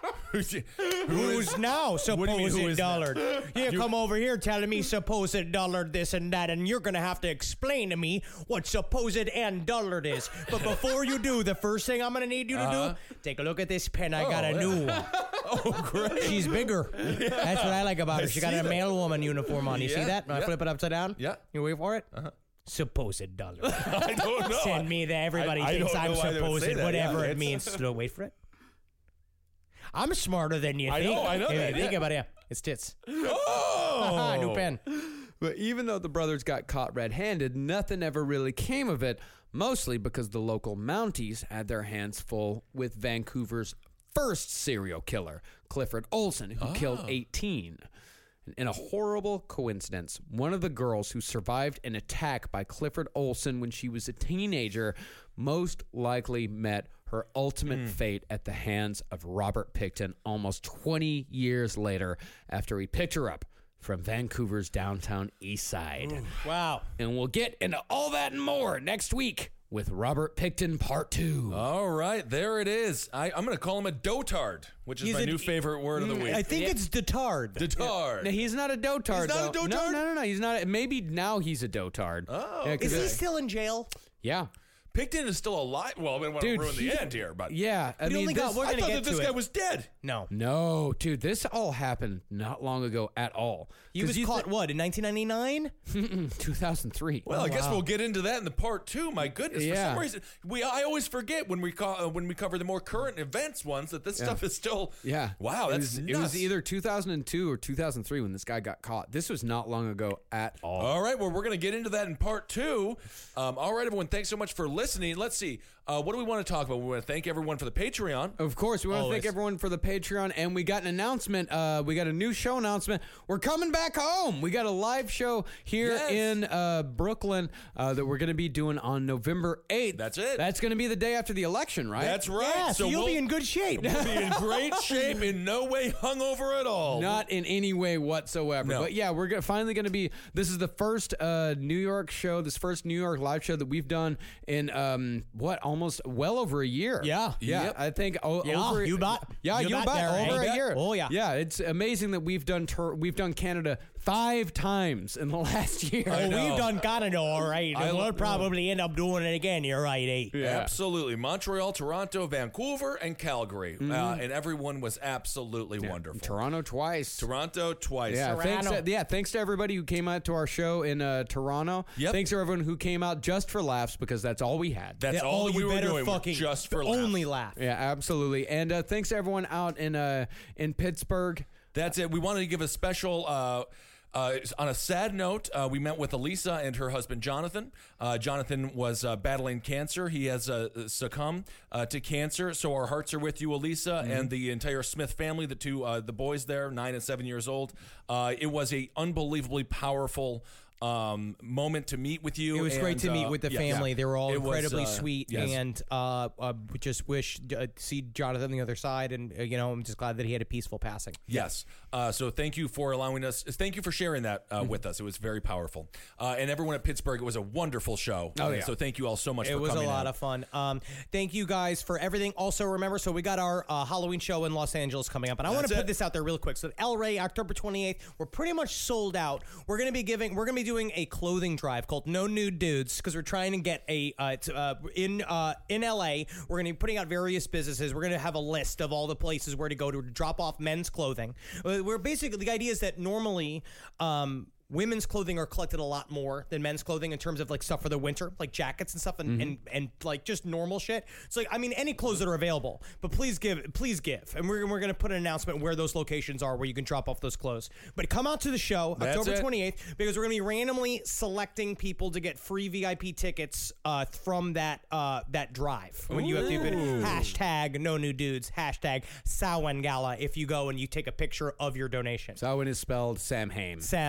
Who's now do you mean, who supposed is now? dullard? You come over here telling me supposed dullard this and that, and you're going to have to explain to me what supposed and dullard is. But before you do, the first thing I'm going to need you to do, take a look at this pen. I got a new one. Oh, great. She's bigger. That's what I like about her. She got a male woman uniform on. You see Yeah, that? When I yeah. flip it upside down? Yeah. You wait for it? Supposed dullard. I don't know. Send me that. Everybody I thinks don't I'm know why they would supposed, say that. whatever Yeah, it it's- means. So wait for it. I'm smarter than you I think. know that, Think yeah. about it. It's tits. Oh. New pen. But even though the brothers got caught red-handed, nothing ever really came of it, mostly because the local Mounties had their hands full with Vancouver's first serial killer, Clifford Olson, who killed 18. In a horrible coincidence, one of the girls who survived an attack by Clifford Olson when she was a teenager most likely met her ultimate fate at the hands of Robert Pickton almost 20 years later after he picked her up from Vancouver's downtown east side. Wow. And we'll get into all that and more next week with Robert Pickton Part 2. All right, there it is. I'm going to call him a dotard, which is He's my a- new favorite word of the week. I think it's dotard. Dotard. No, he's not a dotard. He's not a though. dotard? No. He's not. Maybe now he's a dotard. Oh, Yeah, 'cause Is he it- still in jail? yeah. Picton is still alive. Well, I mean, I want to Dude, ruin he- the end here, but Yeah. I We mean, only got this- one- I We're gonna thought get that this to guy it. was dead. No. No, dude, this all happened not long ago at all. He was caught, what, in 1999? 2003. Well, I guess we'll get into that in the part 2. My goodness, for Yeah. some reason, I always forget when we cover the more current events ones that this stuff is still. Yeah. Wow, that's it was nuts. either 2002 or 2003 when this guy got caught. This was not long ago at all. All right, well, we're going to get into that in part 2. All right, everyone, thanks so much for listening. Let's see. What do we want to talk about? We want to thank everyone for the Patreon. Of course, we want to Always. thank everyone for the Patreon, and we got an announcement. We got a new show announcement. We're coming back home. We got a live show here Yes. in Brooklyn that we're going to be doing on November 8th. That's it. That's going to be the day after the election, right? That's right. Yeah, so you'll be in good shape. We'll be in great shape, in no way hungover at all. Not in any way whatsoever. No. But yeah, we're finally going to be. This is the first New York show, this first New York live show that we've done in almost well over a year. Yeah. Yeah. Yep. I think Yeah, over. you bet. Yeah, You you bet bet. there, Over eh? a year. Oh, yeah. Yeah, it's amazing that we've done Canada 5 times in the last year. I Well, know. we've done Canada all right, and we'll probably end up doing it again. You're right, eh? Yeah. Absolutely. Montreal, Toronto, Vancouver, and Calgary. And everyone was absolutely wonderful. Toronto twice. Toronto twice. Yeah, thanks to everybody who came out to our show in Toronto. Yep. Thanks to everyone who came out just for laughs because that's all we had. That's Yeah, all that we you were better doing, fucking just for laughs. only laugh. Yeah, absolutely. And thanks to everyone out in Pittsburgh. That's it. We wanted to give a special. On a sad note, we met with Elisa and her husband Jonathan. Jonathan was battling cancer. He has succumbed to cancer. So our hearts are with you, Elisa, and the entire Smith family. The boys there, 9 and 7 years old. It was a unbelievably powerful moment to meet with you. It was great and, to meet with the yeah, family. yeah. They were all It was, incredibly sweet, yes. and we just wish to see Jonathan on the other side. And I'm just glad that he had a peaceful passing. Yes. So thank you for allowing us. Thank you for sharing that with us. It was very powerful. And everyone at Pittsburgh, it was a wonderful show. Oh, yeah. So thank you all so much It for was a coming lot out. of fun. Thank you guys for everything. Also, remember, so we got our Halloween show in Los Angeles coming up, and I want to That's put it. this out there real quick. So El Rey, October 28th, we're pretty much sold out. We're gonna be doing a clothing drive called No Nude Dudes because we're trying to get in LA. We're gonna be putting out various businesses. We're gonna have a list of all the places where to go to drop off men's clothing. We're basically, the idea is that normally. Women's clothing are collected a lot more than men's clothing in terms of like stuff for the winter, like jackets and stuff, and like just normal shit. So like, I mean, any clothes that are available, but please give, and we're gonna put an announcement where those locations are where you can drop off those clothes. But come out to the show That's October it. 28th because we're gonna be randomly selecting people to get free VIP tickets from that drive. When you have to hashtag No New Dudes, hashtag Samhain Gala if you go and you take a picture of your donation. Samhain is spelled Sam Hain. Sam Hain.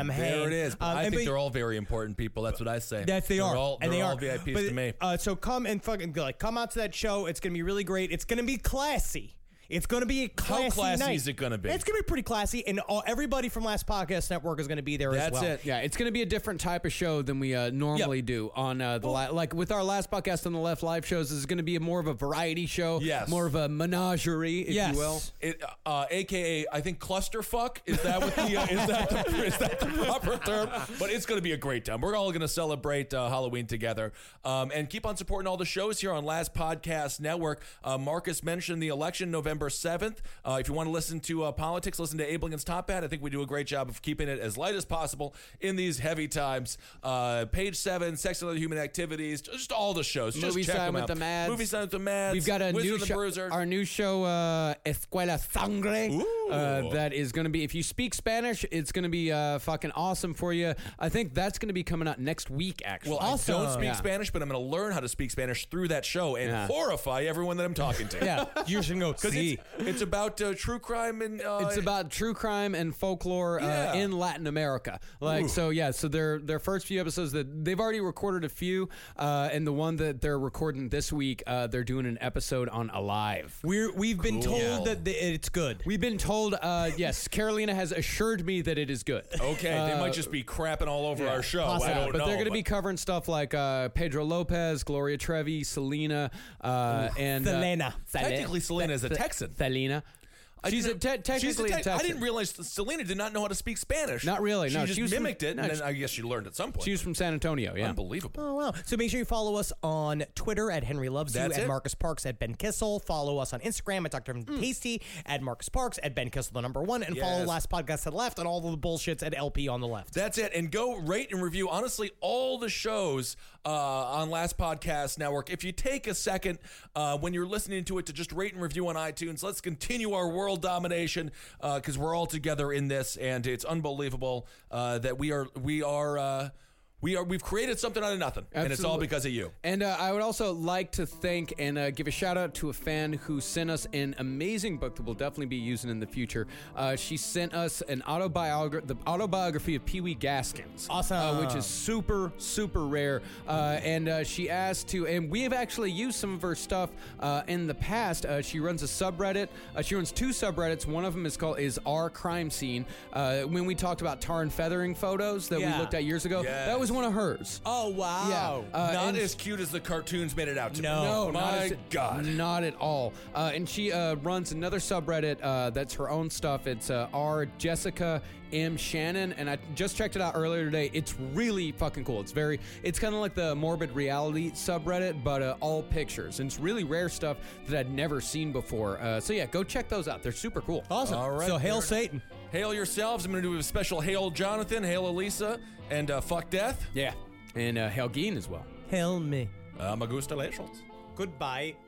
There it is. But I think but- they're all very important people. That's what I say. Yes, they They're are. All, and they're they all are. VIPs But, to me. So come and fucking come out to that show. It's gonna be really great. It's gonna be classy. It's going to be a classy How classy night. is it going to be? It's going to be pretty classy, and everybody from Last Podcast Network is going to be there as well. That's it. Yeah, it's going to be a different type of show than we normally do on like with our Last Podcast on the Left live shows. This is going to be more of a variety show, Yes. more of a menagerie, if Yes. you will. It, AKA, I think clusterfuck. Is that what the is that the proper term? But it's going to be a great time. We're all going to celebrate Halloween together, and keep on supporting all the shows here on Last Podcast Network. Marcus mentioned the election November 7th. If you want to listen to politics, listen to Abe Lincoln's Top Hat. I think we do a great job of keeping it as light as possible in these heavy times. Page 7, Sex and Other Human Activities, just all the shows. Just Movie check Sign them with out. the Mads. Movie Sign with the Mads. We've got a Wizard new of the show, Bruiser. our new show, Escuela Sangre. That is going to be, if you speak Spanish, it's going to be fucking awesome for you. I think that's going to be coming out next week, actually. Well, I don't speak Yeah. Spanish, but I'm going to learn how to speak Spanish through that show and Yeah. horrify everyone that I'm talking to. Yeah, you should go Because see. it's about true crime and It's about true crime and folklore Yeah. in Latin America. Like, so yeah, so their first few episodes that they've already recorded a few, and the one that they're recording this week, they're doing an episode on Alive. We've been Cool. told that it's good. We've been told, yes, Carolina has assured me that it is good. okay. They might just be crapping all over our show. Possibly. I don't But know. they're going to be covering stuff like Pedro Lopez, Gloria Trevi, Selena, and Selena. Technically, Selena is a Texan. Selena. She's technically She's a Texan. I didn't realize Selena did not know how to speak Spanish. Not really, She no, just she was from- mimicked it, no, and then she- I guess she learned at some point. She was from San Antonio, yeah. Unbelievable. Oh, wow. So make sure you follow us on Twitter at Henry Loves You, That's at it. Marcus Parks, at Ben Kissel. Follow us on Instagram at Dr. Tasty, at Marcus Parks, at Ben Kissel, the number 1, and follow Yes. Last Podcast to the left and all the bullshits at LP on the left. That's it. And go rate and review, honestly, all the shows on Last Podcast Network. If you take a second when you're listening to it to just rate and review on iTunes, let's continue our world domination because we're all together in this, and it's unbelievable that we've created something out of nothing, and it's all Absolutely. because of you. And I would also like to thank and give a shout out to a fan who sent us an amazing book that we'll definitely be using in the future. She sent us the autobiography of Pee Wee Gaskins. Awesome. Which is super, super rare. And she asked to, and we have actually used some of her stuff in the past. She runs a subreddit. She runs 2 subreddits. One of them is Our Crime Scene. When we talked about tar and feathering photos that we Yeah. looked at years ago, Yes. that was one of hers. Oh, wow. Yeah. Not and- as cute as the cartoons made it out to No. be. not My as- God. Not at all. And she runs another subreddit that's her own stuff. It's R Jessica M Shannon, and I just checked it out earlier today. It's really fucking cool. It's kind of like the morbid reality subreddit, but all pictures. And it's really rare stuff that I'd never seen before. So yeah, go check those out. They're super cool. Awesome. All right, So, hail there- Satan. Hail yourselves. I'm going to do a special Hail Jonathan, Hail Elisa, and fuck death. Yeah, and Helgeen as well. Hail me. Me gusta lejos. Goodbye.